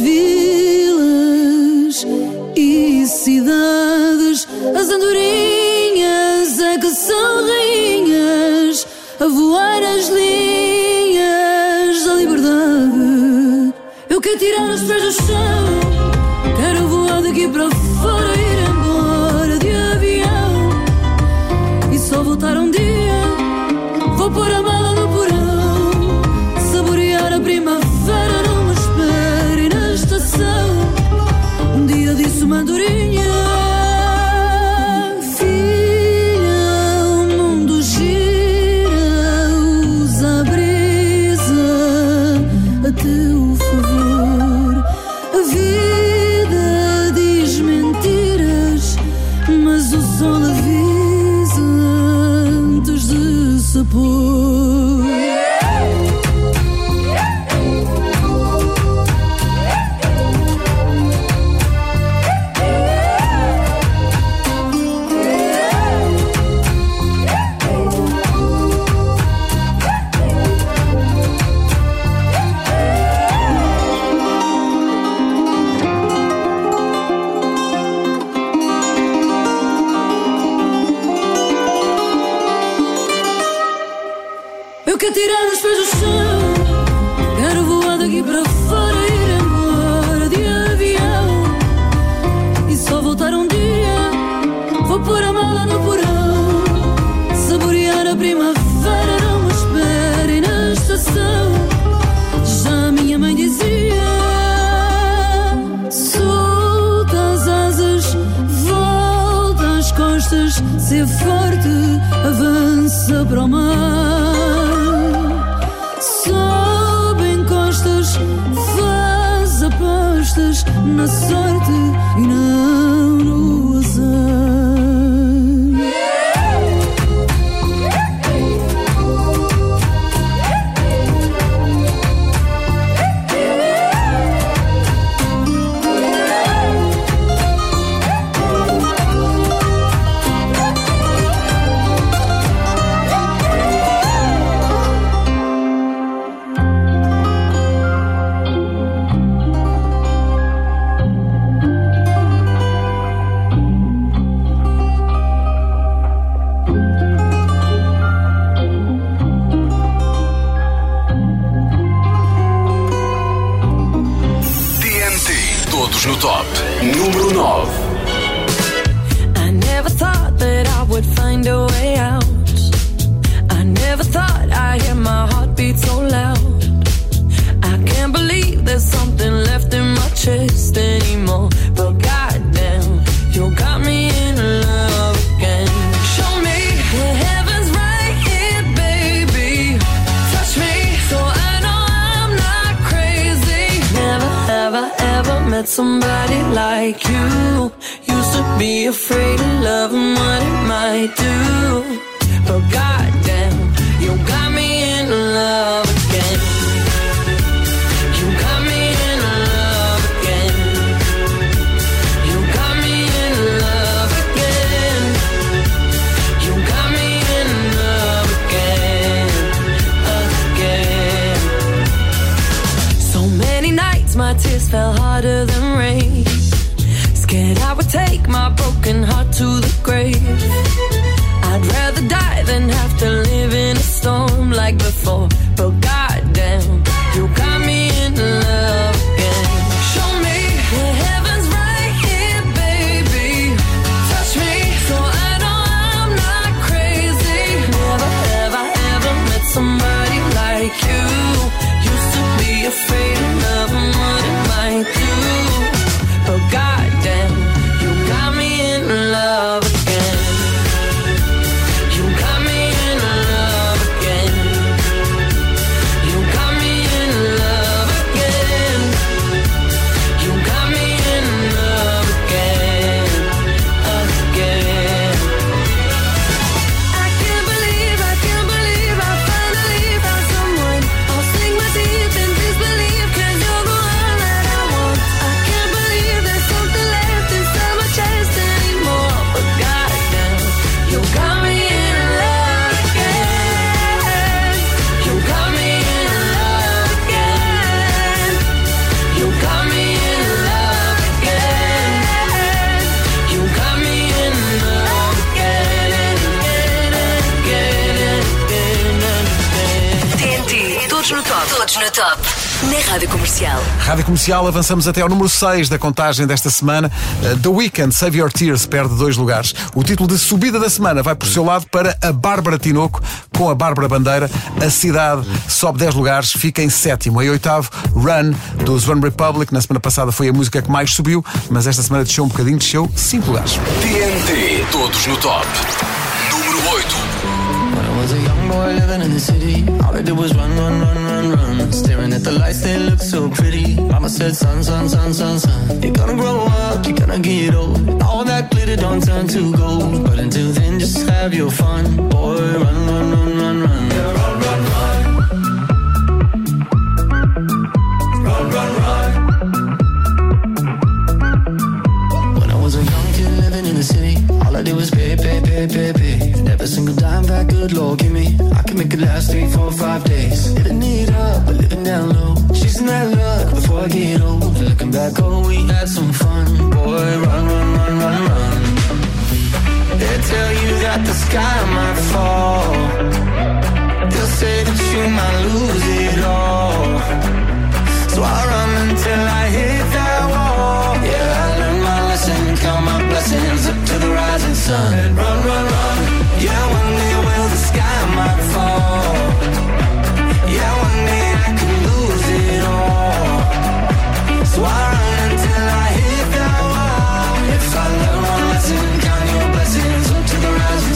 vilas e cidades. As andorinhas é que são rainhas, a voar as linhas da liberdade. Eu quero tirar os pés do chão, quero voar daqui para fora, ir embora de avião e só voltar um dia. Vou pôr a mala no porão, saborear a ser forte, avança para o mar. Sobe, encostas, faz apostas na sorte e não no azar. No top número nove. I never thought that I would find a way out. I never thought I'd hear my heartbeat so loud. I can't believe there's something left in my chest anymore. But goddamn, you got me in love again. Show me the heavens right here, baby. Touch me so I know I'm not crazy. Never have I ever met somebody like you. Used to be afraid of love and what it might do. But goddamn, you got me in love again. You got me in love again. You got me in love again. You got me in love again, again. So many nights my tears fell harder than rain. Scared I would take my broken heart to the grave. I'd rather die than have to live in a storm like before. But goddamn, you got me in love again. Show me the heavens right here, baby. Touch me so I know I'm not crazy. Never have I ever met somebody like you. Used to be afraid of love and what it might do. But goddamn, you got me in love again. You got me in love again. You got me in love again. You got me in love again, again. I can't believe, I can't believe I finally found someone. I'll sink my teeth in disbelief 'cause you're the one that I want. I can't believe there's something left inside my chest anymore. But goddamn, you got me in love again. You got me in love again. You got me in love again. You got me in love again and again and again and again and again. T N T, todos no top. Todos no top. Na Rádio Comercial. Rádio Comercial, avançamos até ao número seis da contagem desta semana. Uh, The Weeknd, Save Your Tears, perde dois lugares. O título de subida da semana vai por seu lado para a Bárbara Tinoco, com a Bárbara Bandeira. A Cidade sobe dez lugares, fica em sétimo. Em oitavo, Run, dos One Republic. Na semana passada foi a música que mais subiu, mas esta semana desceu um bocadinho, desceu cinco lugares. T N T, todos no top. Número oito. When I was a young boy living in the city, all I did was run, run, run, run, run. Staring at the lights, they look so pretty. Mama said, son, son, son, son, son, you're gonna grow up, you're gonna get old. All that glitter don't turn to gold. But until then, just have your fun. Boy, run, run, run, run, run. Yeah, run, run, run. Run, run, run. When I was a young kid living in the city, all I did was pay, pay, pay, pay, pay. Every single dime that good Lord give me, I can make it last three, four, five days. Living it up, but living down low. Chasing that luck before I get old. Looking back, oh, we had some fun. Boy, run, run, run, run, run. They tell you that the sky might fall. They'll say that you might lose it all. So I run until I hit that wall. Yeah, I learned my lesson, count my blessings up to the rising sun. And run, run, run. Yeah, one day will the sky might fall. Yeah, one day I could lose it all. So I run until I hit that wall. If I learn one lesson, count your blessings up to the rising sun.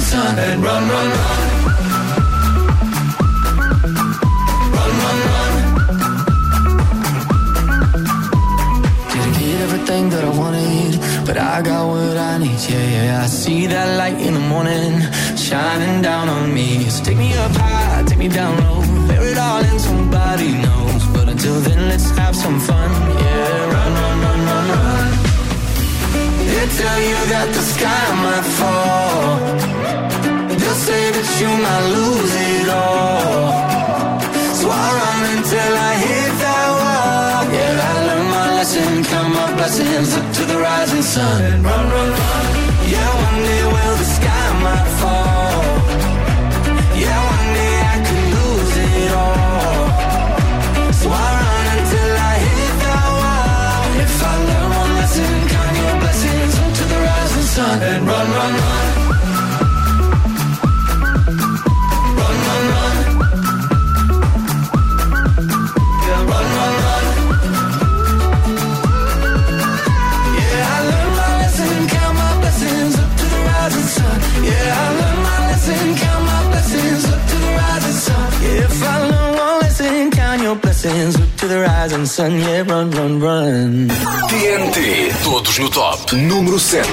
but I got what I need, yeah, yeah. I see that light in the morning, shining down on me. So take me up high, take me down low, bear it all and somebody knows. But until then, let's have some fun, yeah. Run, run, run, run, run. They tell you that the sky might fall, they'll say that you might lose it all. So I run until I hit that wall. Yeah, I learned my lesson, count my blessings, up to the rising sun. And run, run, run. Yeah, one day, well, the sky might fall. Yeah, one day I could lose it all. So I run until I hit that wall. If I learn one lesson, count your blessings, up to the rising sun. And run, run, run. Run, run, run. Yeah, run, run, run. Yeah, I learned my lesson, count my blessings, up to the rising sun. Yeah, I learned my lesson, count my blessings, up to the rising sun. Yeah, if I learn one lesson, count your blessings, up to the rising sun. Yeah, run, run, run. T N T, todos no top. Número sete.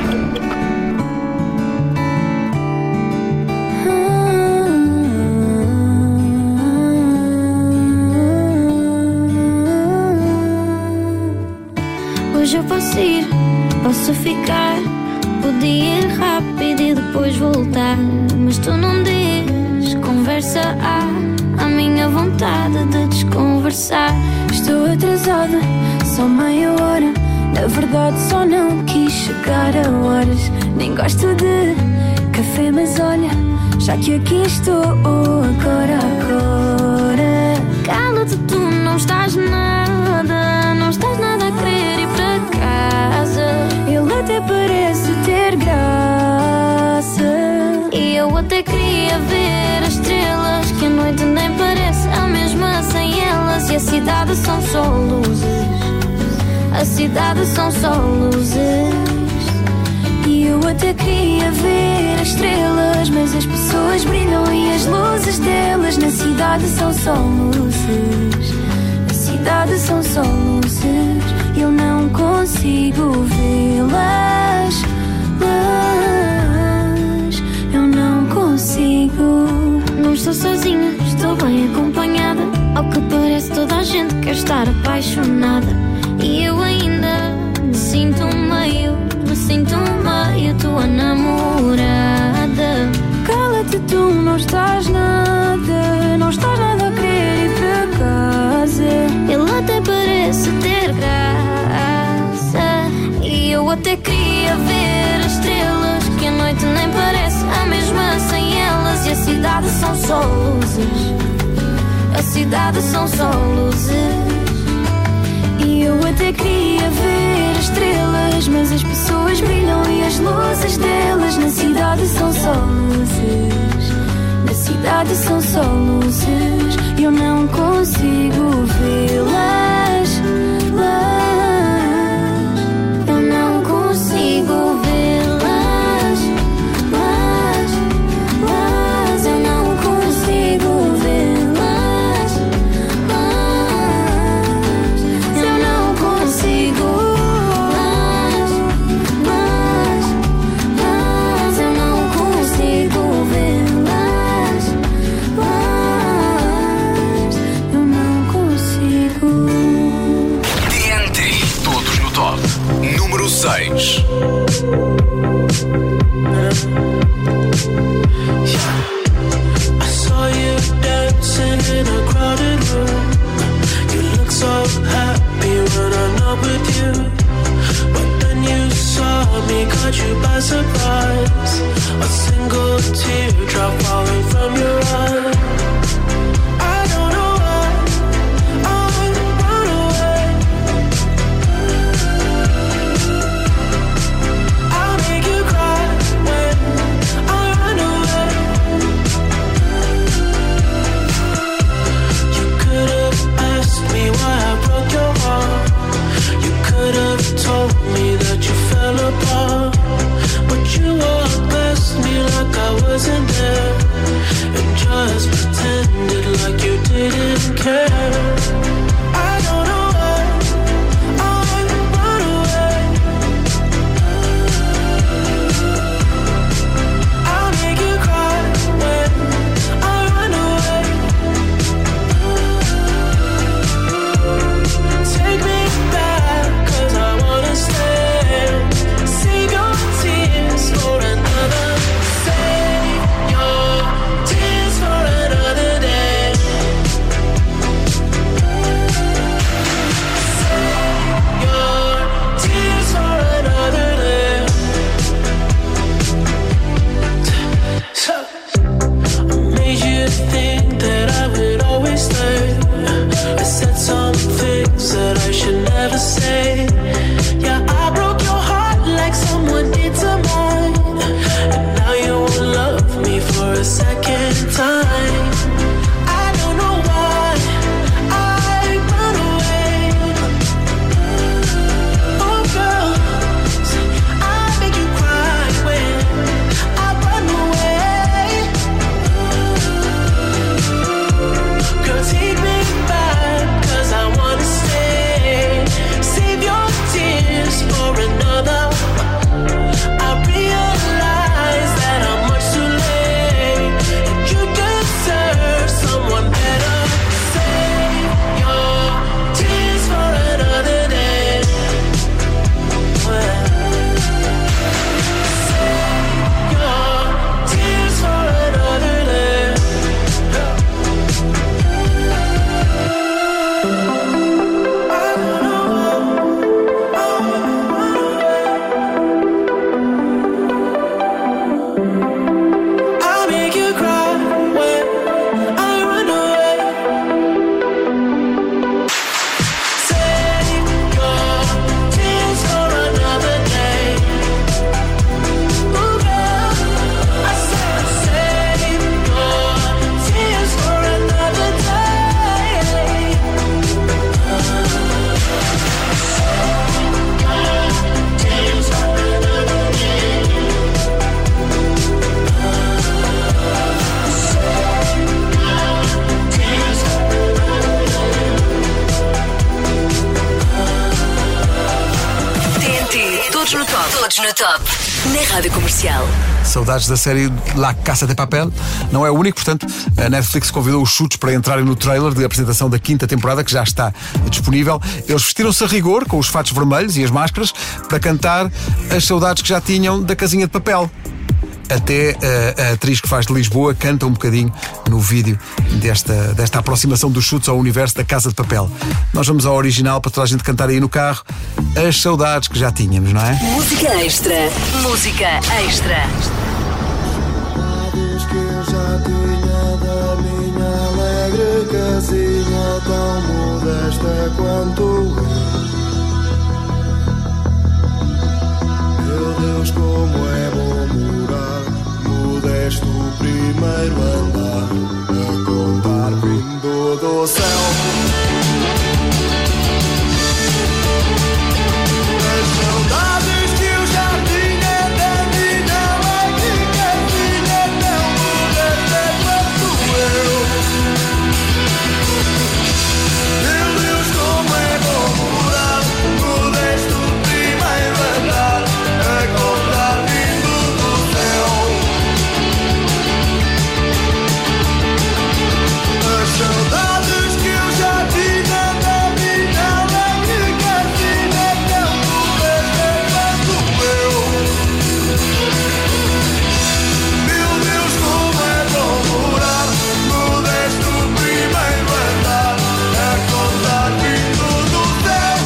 Hoje eu posso ir, posso ficar, podia ir rápido e depois voltar. Mas tu não dizes, conversa há, a minha vontade de desconversar. Estou atrasada, só meia hora, na verdade só não quis chegar a horas. Nem gosto de café, mas olha, já que aqui estou, agora, agora. Cala-te, tu não estás nada, não estás nada a querer ir para casa. Ele até parece ter graça, e eu até queria ver as estrelas, que a noite nem parece a mesma sem elas. E a cidade são só luzes, a cidade são só luzes. E eu até queria ver as estrelas, mas as pessoas brilham e as luzes delas na cidade são só luzes. Na cidade são só luzes, eu não consigo vê-las, mas eu não consigo. Não estou sozinha, estou bem acompanhada. Ao que parece toda a gente quer estar apaixonada, e eu ainda me sinto meio, me sinto meio tua namorada. Cala-te, tu não estás nada, não estás nada a querer ir para casa. Ele até parece ter graça, e eu até queria ver as estrelas, que a noite nem parece a mesma sem elas. E a cidade são só luzes, a cidade são só luzes. E eu até queria ver as estrelas, mas as pessoas brilham e as luzes delas na cidade são só luzes. Na cidade são só luzes, eu não consigo vê-las, mas eu não consigo vê-las, mas, mas eu não consigo vê-las, mas eu não consigo, mas, mas, mas eu não consigo vê-las, mas eu não consigo. T N T, todos no top. Número seis. I saw you dancing in a crowded room. You look so happy when I'm not with you, but then you saw me, caught you by surprise. A single teardrop falling from your eye. I don't know why I run away. I'll make you cry when I run away. You could have asked me why I broke your heart. You could have told me that you fell apart, but you walked past me like I wasn't there, and just to say. Yeah, I broke your heart like someone did to mine, and now you won't love me for a second time. I don't know why I run away. Oh girls, I make you cry when I run away. Girls hate me back 'cause I wanna stay. Save your tears for another. I realize that I'm much too late, and you deserve someone better. Save your tears for another day. Save your tears for another day. I make you cry when I run away. Save your tears for another day. Ooh, girl, I said save your tears for another day. Tears for another day. T N T, todos no top. Todos no top. Na Rádio Comercial. Saudades da série La Casa de Papel. Não é o único, portanto, a Netflix convidou os chutes para entrarem no trailer de apresentação da quinta temporada, que já está disponível. Eles vestiram-se a rigor, com os fatos vermelhos e as máscaras, para cantar as saudades que já tinham da casinha de papel. Até a, a atriz que faz de Lisboa canta um bocadinho no vídeo desta, desta aproximação dos chutes ao universo da Casa de Papel. Nós vamos ao original para toda a gente cantar aí no carro as saudades que já tínhamos, não é? Música extra. Música extra. Saudades que eu já tinha da minha alegre casinha, tão modesta quanto eu. Meu Deus, como é bom morar modesto primeiro andar, a contar vindo do céu. As saudades que eu já tinha da minha alegre casinha, tão modesta quanto eu. Meu Deus, como é bom morar modesto primeiro andar, a contar vindo do céu. As saudades que eu já tinha da minha alegre casinha, tão modesta quanto eu. Meu Deus, como é bom morar modesto primeiro andar, a contar vindo do céu.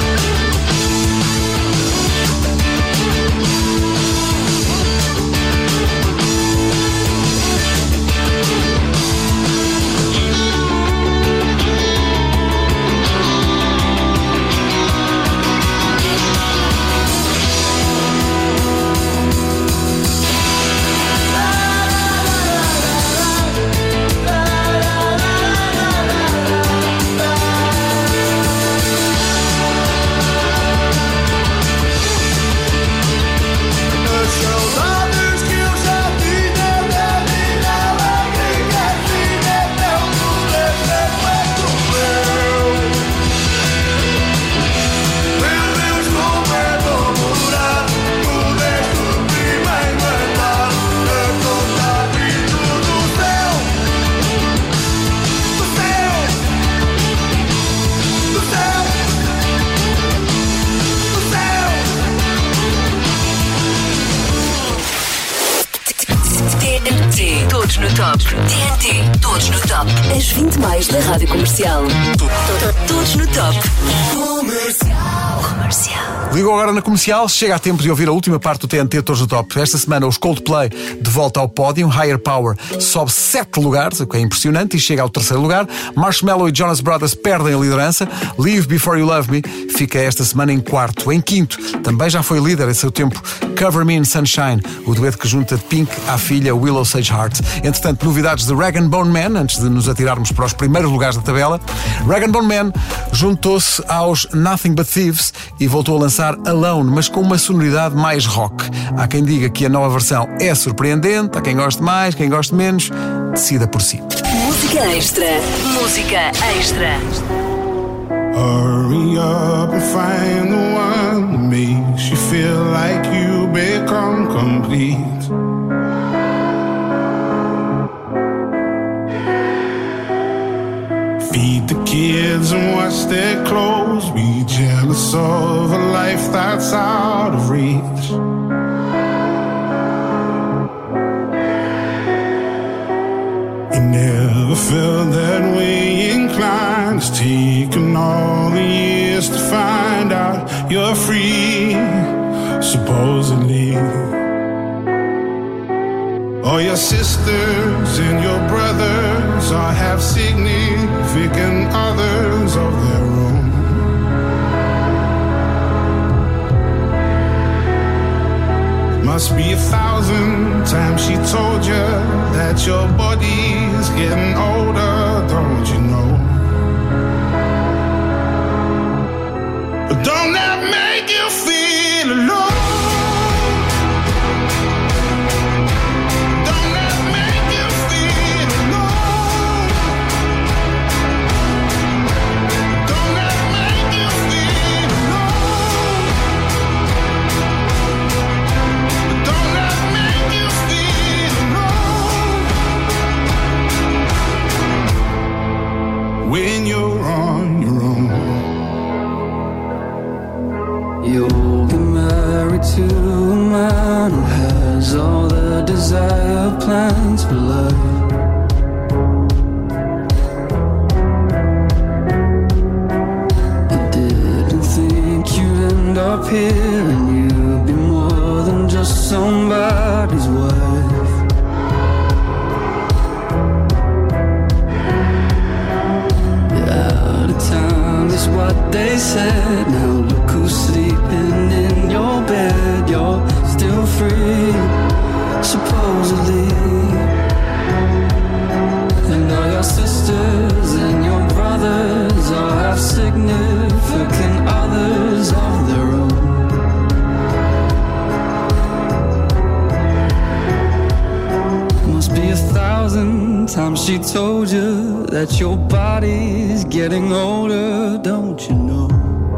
As saudades que eu já tinha da minha alegre casinha, tão modesta quanto eu. Meu Deus, como é bom morar modesto primeiro andar, a contar vindo do céu. Do céu. Do céu. Do céu. T N T, todos no top. T N T, todos no top. As vinte mais da Rádio Comercial. Todos no top. Comercial. Comercial. Ligou agora na Comercial, chega a tempo de ouvir a última parte do T N T Todos no Top. Esta semana os Coldplay de volta ao pódio. Higher Power sobe sete lugares, o que é impressionante, e chega ao terceiro lugar. Marshmello e Jonas Brothers perdem a liderança. Leave Before You Love Me fica esta semana em quarto. Em quinto, também já foi líder em seu tempo, Cover Me in Sunshine, o dueto que junta Pink à filha Willow Sage Hart. Entretanto, novidades de Rag and Bone Man, antes de nos atirarmos para os primeiros lugares da tabela. Rag and Bone Man juntou-se aos Nothing But Thieves e voltou a lançar Alone, mas com uma sonoridade mais rock. Há quem diga que a nova versão é surpreendente, há quem goste mais, quem goste menos, decida por si. Música extra. Música extra. Hurry up and find the one that makes you feel like you become complete. Feed the kids and wash their clothes. Be jealous of a life that's out of reach. You never felt that way inclined. It's taken all the years to find out you're free, supposedly. All your sisters and your brothers all have significant others of their own. Must be a thousand times she told you that your body's getting older, don't you know? But don't that make you feel alone? When you're on your own, you'll get married to a man who has all the desired plans for life. You didn't think you'd end up here, and you'd be more than just somebody's wife. What they said, now look who's sleeping in your bed. You're still free, supposedly. And all your sisters and your brothers all have significant others of their own. Must be a thousand times she told you that your body's getting older, don't you know?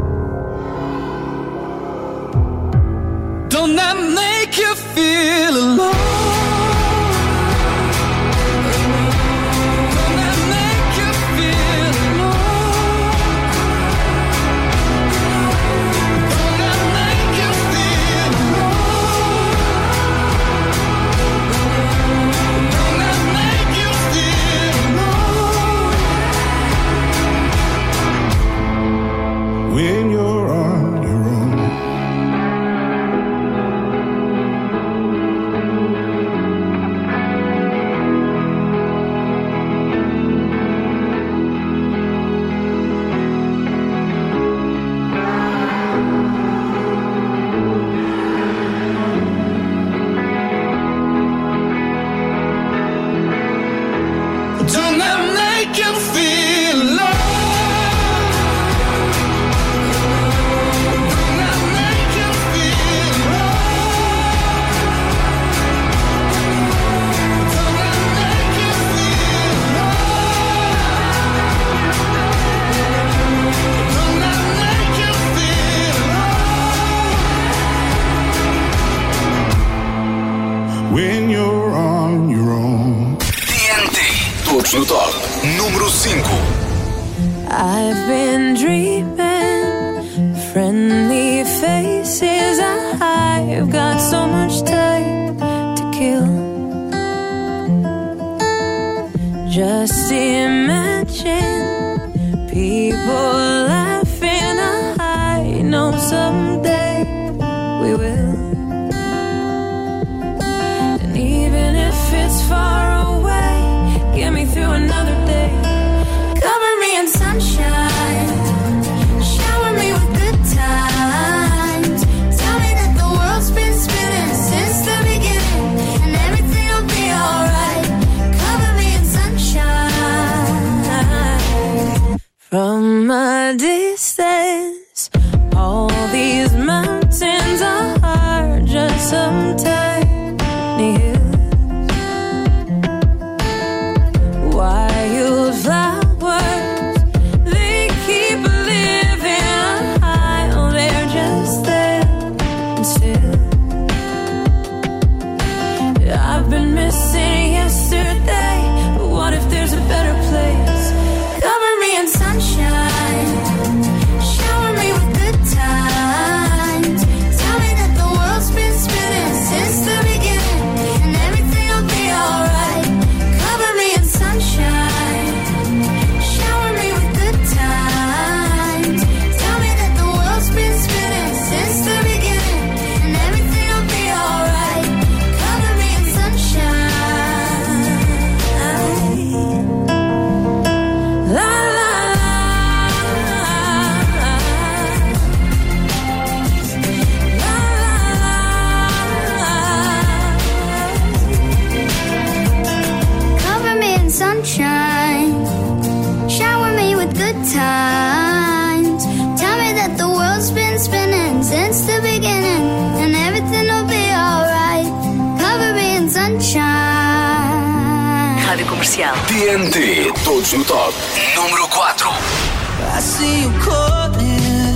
Don't that make you feel alone? when you're on your own. Don't that make you feel love? When you're on your own. T N T. Todos no top. Número cinco. I've been dreaming, friendly faces. I've got so much time to kill. Just imagine people laughing. I know someday we will. And even if it's far away, get me through another day. Cover me in sunshine, shower me with good places. All these mountains are hard, just some tiny hills. Wildflowers, they keep living high. Oh, they're just there and still. I've been missing yesterday, but what if there's a better place? Cover me in sunshine, shower me with good times. Tell me that the world's been spinning since the beginning, and everything will be alright. Cover me in sunshine, shower me with good times. Tell me that the world's been spinning since the beginning, and everything will be alright. Cover me in sunshine. La la Cover me in sunshine, shower me with good times. Tell me that the world's been spinning since the beginning, and everything will be alright. Cover me in sunshine. Rádio Comercial. T N T, todos no top. Número quatro. I see you calling.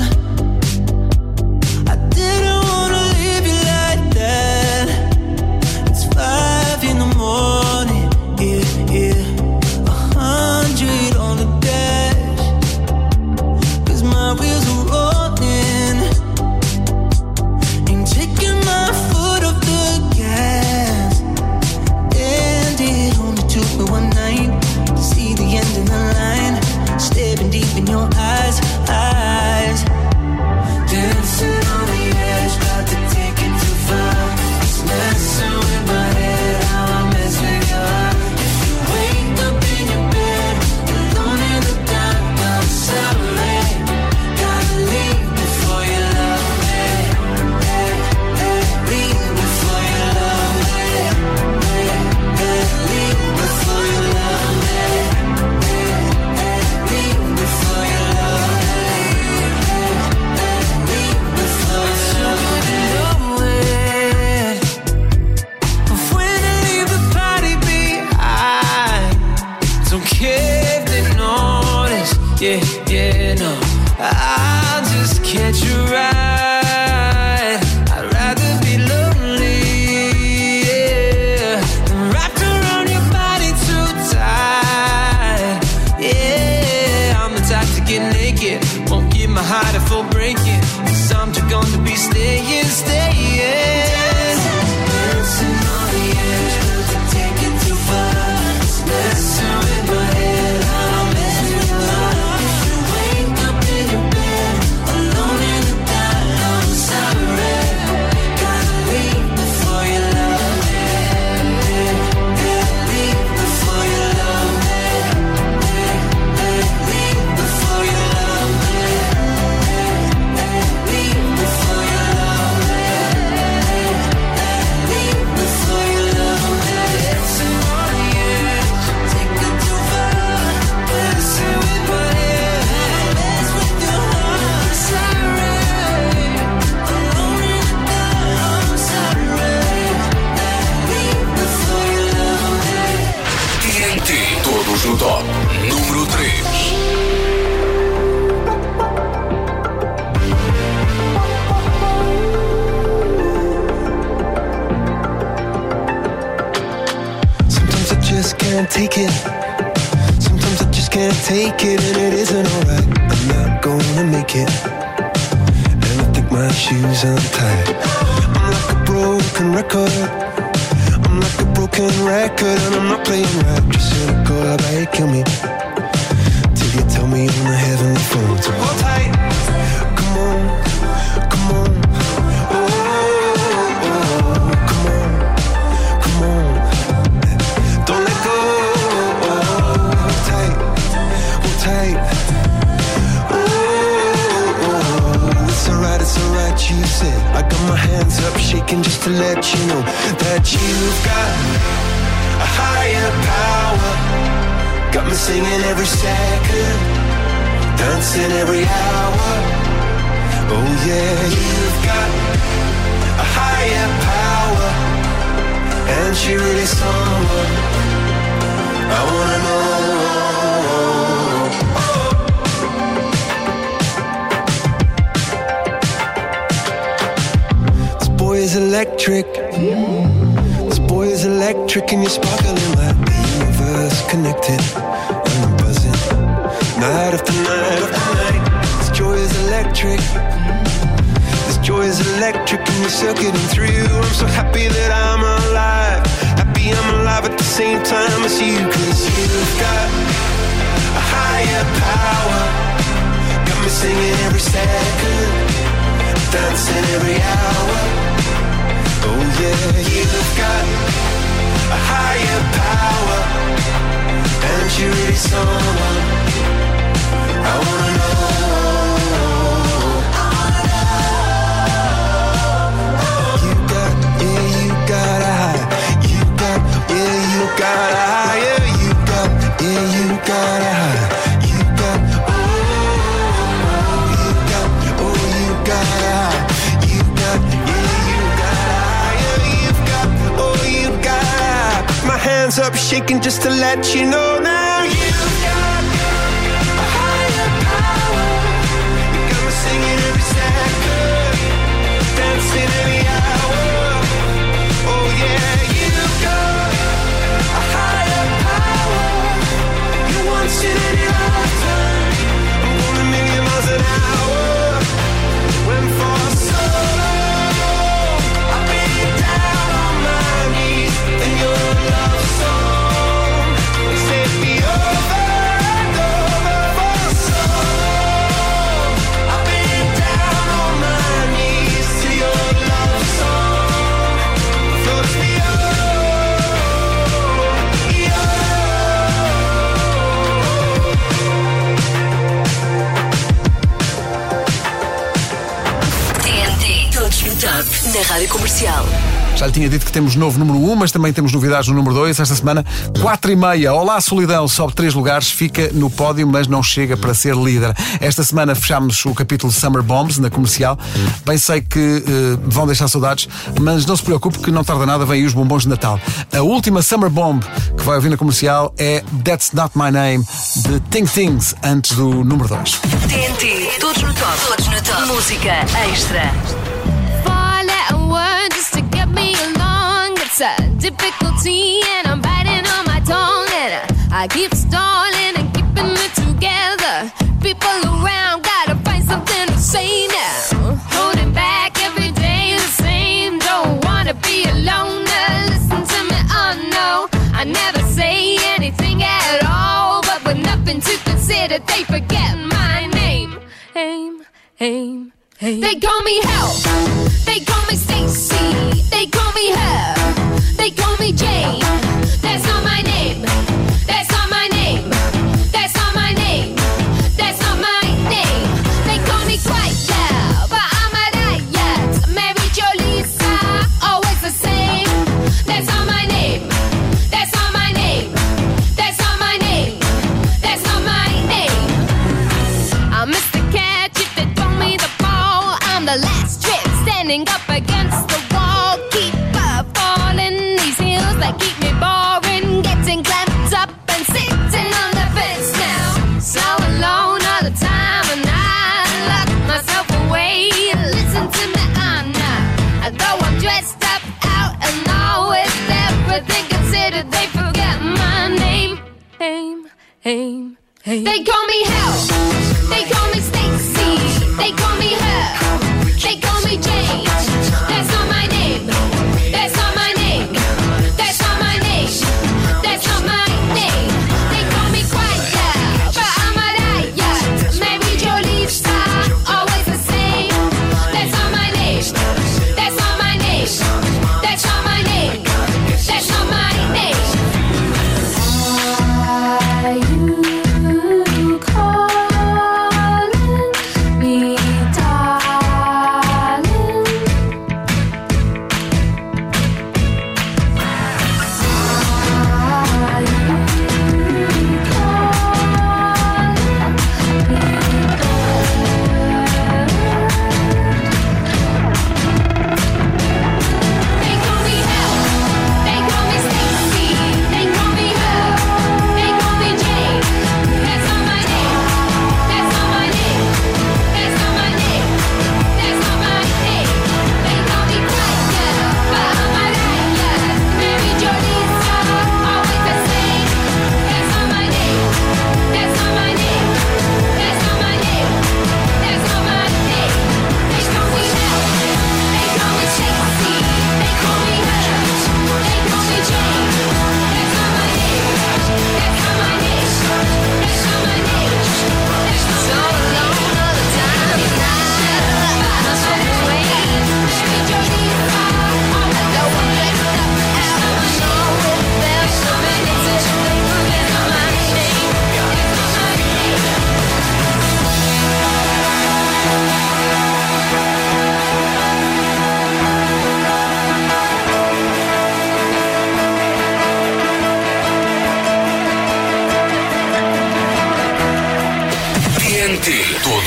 I didn't wanna leave you like that. It's five in the morning, yeah, yeah. A hundred on the dash, 'cause my wheels are rolling. Ain't taking my foot off the gas. And it only took me one night to see the end of the line. Staring deep in your eyes, eyes. Dancing on the edge, about to take it too far. It's messing with my head, how I mess with your heart. If you wake up in your bed, alone in the dark, I'm sorry. Gotta leave before you love me. Hey, hey, leave before you love me. Hey, hey, leave before you love me. Hey, hey, leave before you love me. Hey, hey, leave before you love me. Of when I leave the party behind. Don't care if they notice. Yeah, yeah, no. I'll just catch you right. I'd rather be lonely, yeah, than wrapped around your body too tight. Yeah, I'm the type to get naked, won't give my heart a full breaking. 'Cause I'm just gonna be staying, staying. Dancing on the edge, about to take it too far. It's messing with my head, how I mess with your heart. If you wake up in your bed, alone in the dark, I'm sorry. Gotta leave before you love me. Hey, hey, leave before you love me. Hey, hey, leave before you love me. Hey, hey, leave before you love me. Hey, hey, leave before you love me. Dancing on the edge, take it too far. Dancing with my head, mess with your heart. Sorry, alone in the dark, I'm sorry. Leave before you love me. T N T, todos no top. Número três. Sometimes I just can't take it. Sometimes I just can't take it, and it isn't alright. I'm not gonna make it, and I think my shoes untied. I'm like a broken record. I'm like a broken record, and I'm not playing right. Just cynical, I bet kill me till you tell me on the heavenly phone. So hold tight, come on, come on. Oh, oh, oh, come on, come on. Don't let go. Oh, hold tight, hold tight. Oh, oh, oh, it's alright, it's alright. You said I got my hands up, shaking just to let you know that you've got a higher power. Got me singing every second. dancing every hour. Oh yeah, you've got a higher power, and she really someone I wanna know. This boy is electric. This boy is electric, and you're sparkling like the universe connected. And I'm buzzing night after night after night. This joy is electric. This joy is electric, and you're circuiting through. I'm so happy that I'm alive. Happy I'm alive at the same time as you. Cause you've got a higher power. Got me singing every second, dancing every hour. Oh yeah, you've got a higher power, and you're really someone I wanna know. You got, yeah, you got a high. You got, yeah, you got a higher. You got, yeah, you got a high. You got, oh, you got, oh, you got a high. You got, yeah, you got a higher. You've got, oh, you got a high. My hands up shaking just to let you know now. You've got a higher power. You got me singing every second, dancing every hour. Oh yeah, you've got a higher power. You once in any lifetime. I'm going a million miles an hour. When for so long I've been down on my knees in your love song. Set me over and over for so long. I've been down on my knees to your love song. Floats me T N T, todos no top, na Rádio Comercial. Já lhe tinha dito que temos novo número um, mas também temos novidades no número dois. Esta semana, quatro e meia. Olá, Solidão, sobe três lugares, fica no pódio, mas não chega para ser líder. Esta semana fechámos o capítulo Summer Bombs na Comercial. Bem sei que uh, vão deixar saudades, mas não se preocupe que não tarda nada, vem aí os bombons de Natal. A última Summer Bomb que vai ouvir na Comercial é That's Not My Name, de Think Things, antes do número dois. T N T, todos no top, todos no top. Música extra. Four-letter word just to get me along. It's a difficulty and I'm biting on my tongue. And I, I keep stalling and keeping it together. People around gotta find something to say now. Holding back every day the same. Don't wanna be alone. Now listen to me, oh no. I never say anything at all. But with nothing to consider, they forget my name. Aim, aim. Hey. They call me Help, they call me Stacy, they call me Her, they call me Jane. That's not my name, that's not my name, that's not my name, that's not my name. They call me Quiet Girl, but I'm a riot. Mary Jo Lisa, always the same. That's not my name, that's not my name, that's not my name, that's not my name. I'm Mister Catch if they throw me the I'm the last trip standing up against the wall. Keep up falling these heels that keep me boring. Getting clamped up and sitting on the fence now. So alone all the time and I lock myself away. Listen to me, I'm not. Though I'm dressed up out and all with everything considered, they forget my name. Aim, aim, aim. They call me Help, they call me Stacy, they call me Her. They call me Jane. That's not my name. That's not my name. That's not my name. That's not my name. They call me Quiet Girl, but I'm a riot. Mary Jo Lisa, always the same. That's not my name. That's not my name. That's not my name. That's not my name. Are you calling?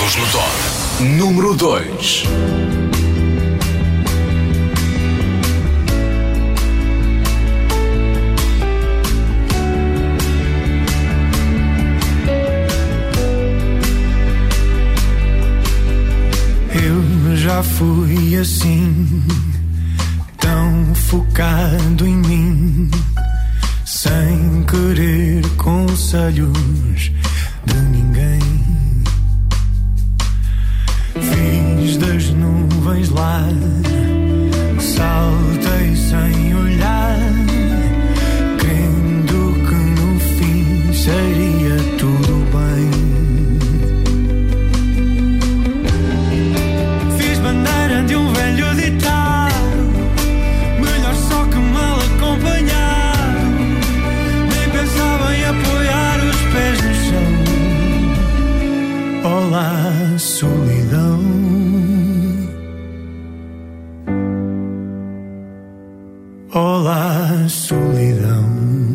Todos no Top. Número dois. Eu já fui assim, tão focado em mim, sem querer conselhos de ninguém. Fiz das nuvens lá, saltei sem olhar, crendo que no fim seria tudo bem. Fiz bandeira de um velho ditado, melhor só que mal acompanhado, nem pensava em apoiar os pés no chão. Olá, solidão. Olá, solidão.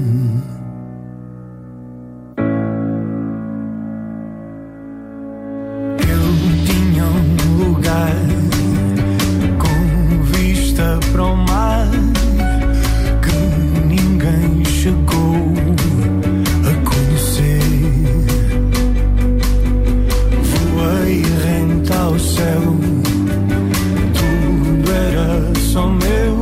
Eu tinha um lugar com vista para o mar que ninguém chegou a conhecer. Voei rente ao céu, tudo era só meu.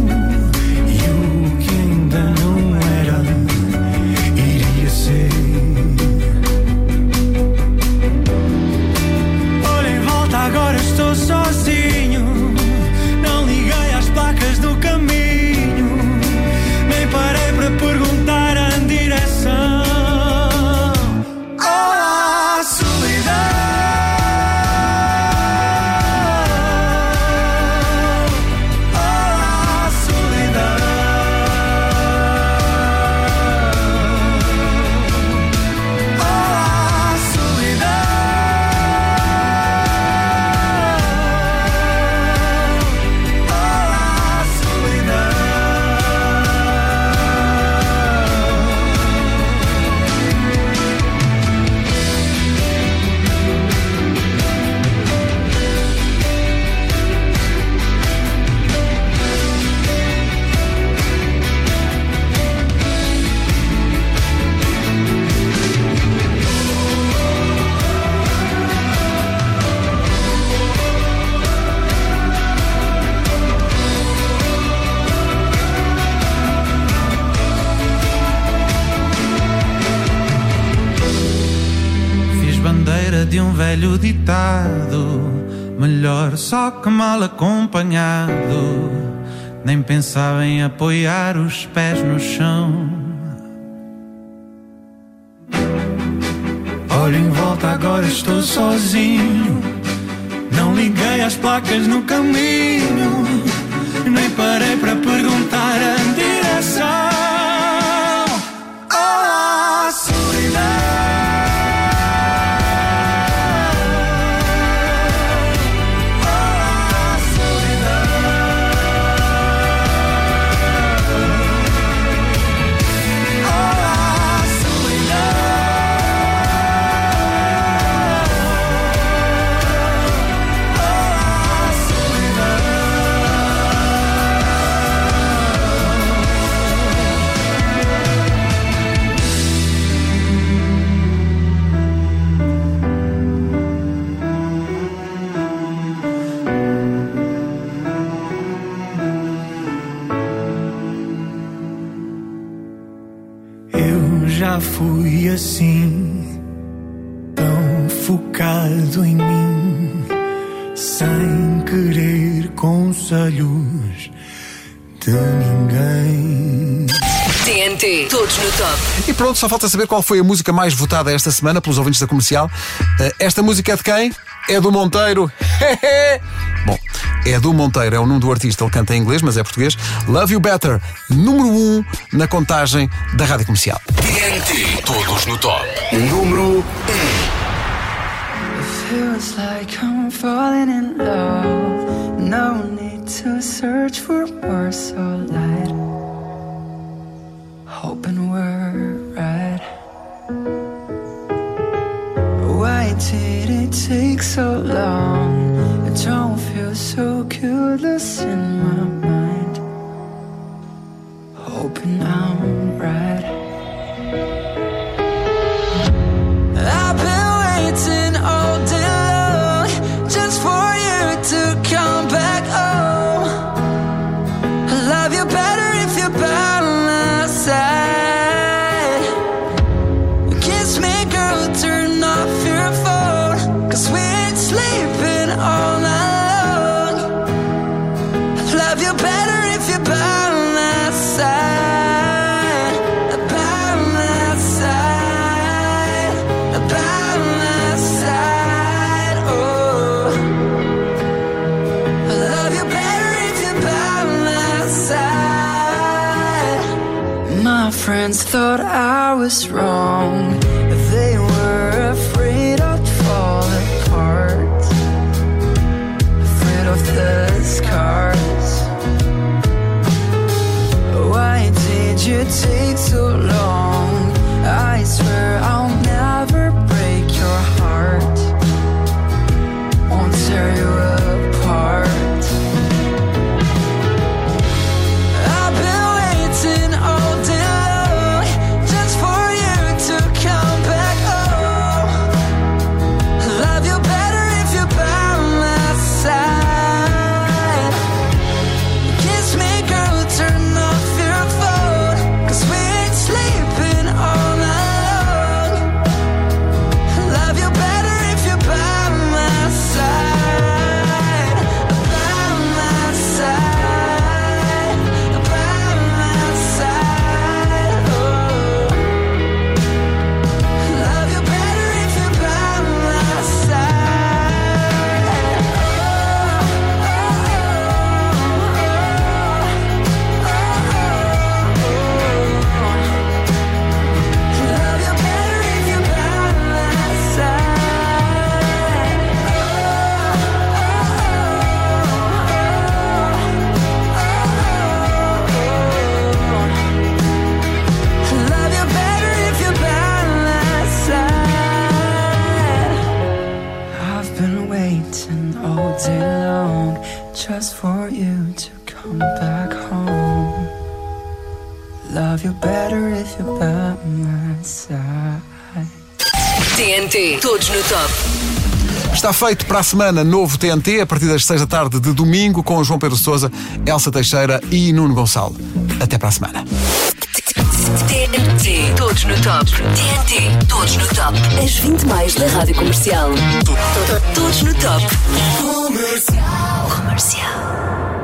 Agora estou sozinho, não liguei às placas do caminho, nem parei para perguntar a direção. Olá, solidão. Olá, solidão. Olá, solidão. De um velho ditado, melhor só que mal acompanhado, nem pensava em apoiar os pés no chão. Olho em volta, agora estou sozinho, não liguei às placas no caminho, nem parei para perguntar a direção. Olá, solidão. Já fui assim, tão focado em mim, sem querer conselhos de ninguém. T N T, todos no top. E pronto, só falta saber qual foi a música mais votada esta semana pelos ouvintes da Comercial. Esta música é de quem? É do Monteiro. Bom, é do Monteiro, é o nome do artista, ele canta em inglês, mas é português. Love You Better, número um na contagem da Rádio Comercial. T N T, todos no top. Número um. Feels like I'm falling in love. No need to search for words or light. Hoping we're right. Why did it take so long? I don't feel so clueless in my mind, hoping I'm right. I've been waiting all day long just for you to come back home. I love you better if you're by my side. Kiss me, girl, turn off your phone, 'cause we ain't sleeping all night long. I love you better if you're by my side. By my side. By my side. Oh, I love you better if you're by my side. My friends thought I was wrong. They were afraid I'd fall apart, afraid of the scars. Why did you take so long? I swear I'll never break your heart, won't tear you apart. I've been waiting all day long just for you to come back home. I love you better if you're by my side. Kiss me, girl, turn off your phone, 'cause we ain't sleeping all night long. I love you better if you're by my side. By my side. By my side. Oh, I love you better if you're by my side. Love you better if you're by my side. Love you better if you're by my side. I've been waiting all day long just for you to come back home. Love you better if you're by my side. T N T, todos no top. Está feito para a semana novo T N T, a partir das seis da tarde de domingo, com João Pedro Sousa, Elsa Teixeira e Nuno Gonçalo. Até para a semana. T N T, todos no top. T N T, todos no top. As vinte mais da Rádio Comercial. Todos no top. Comercial. Comercial.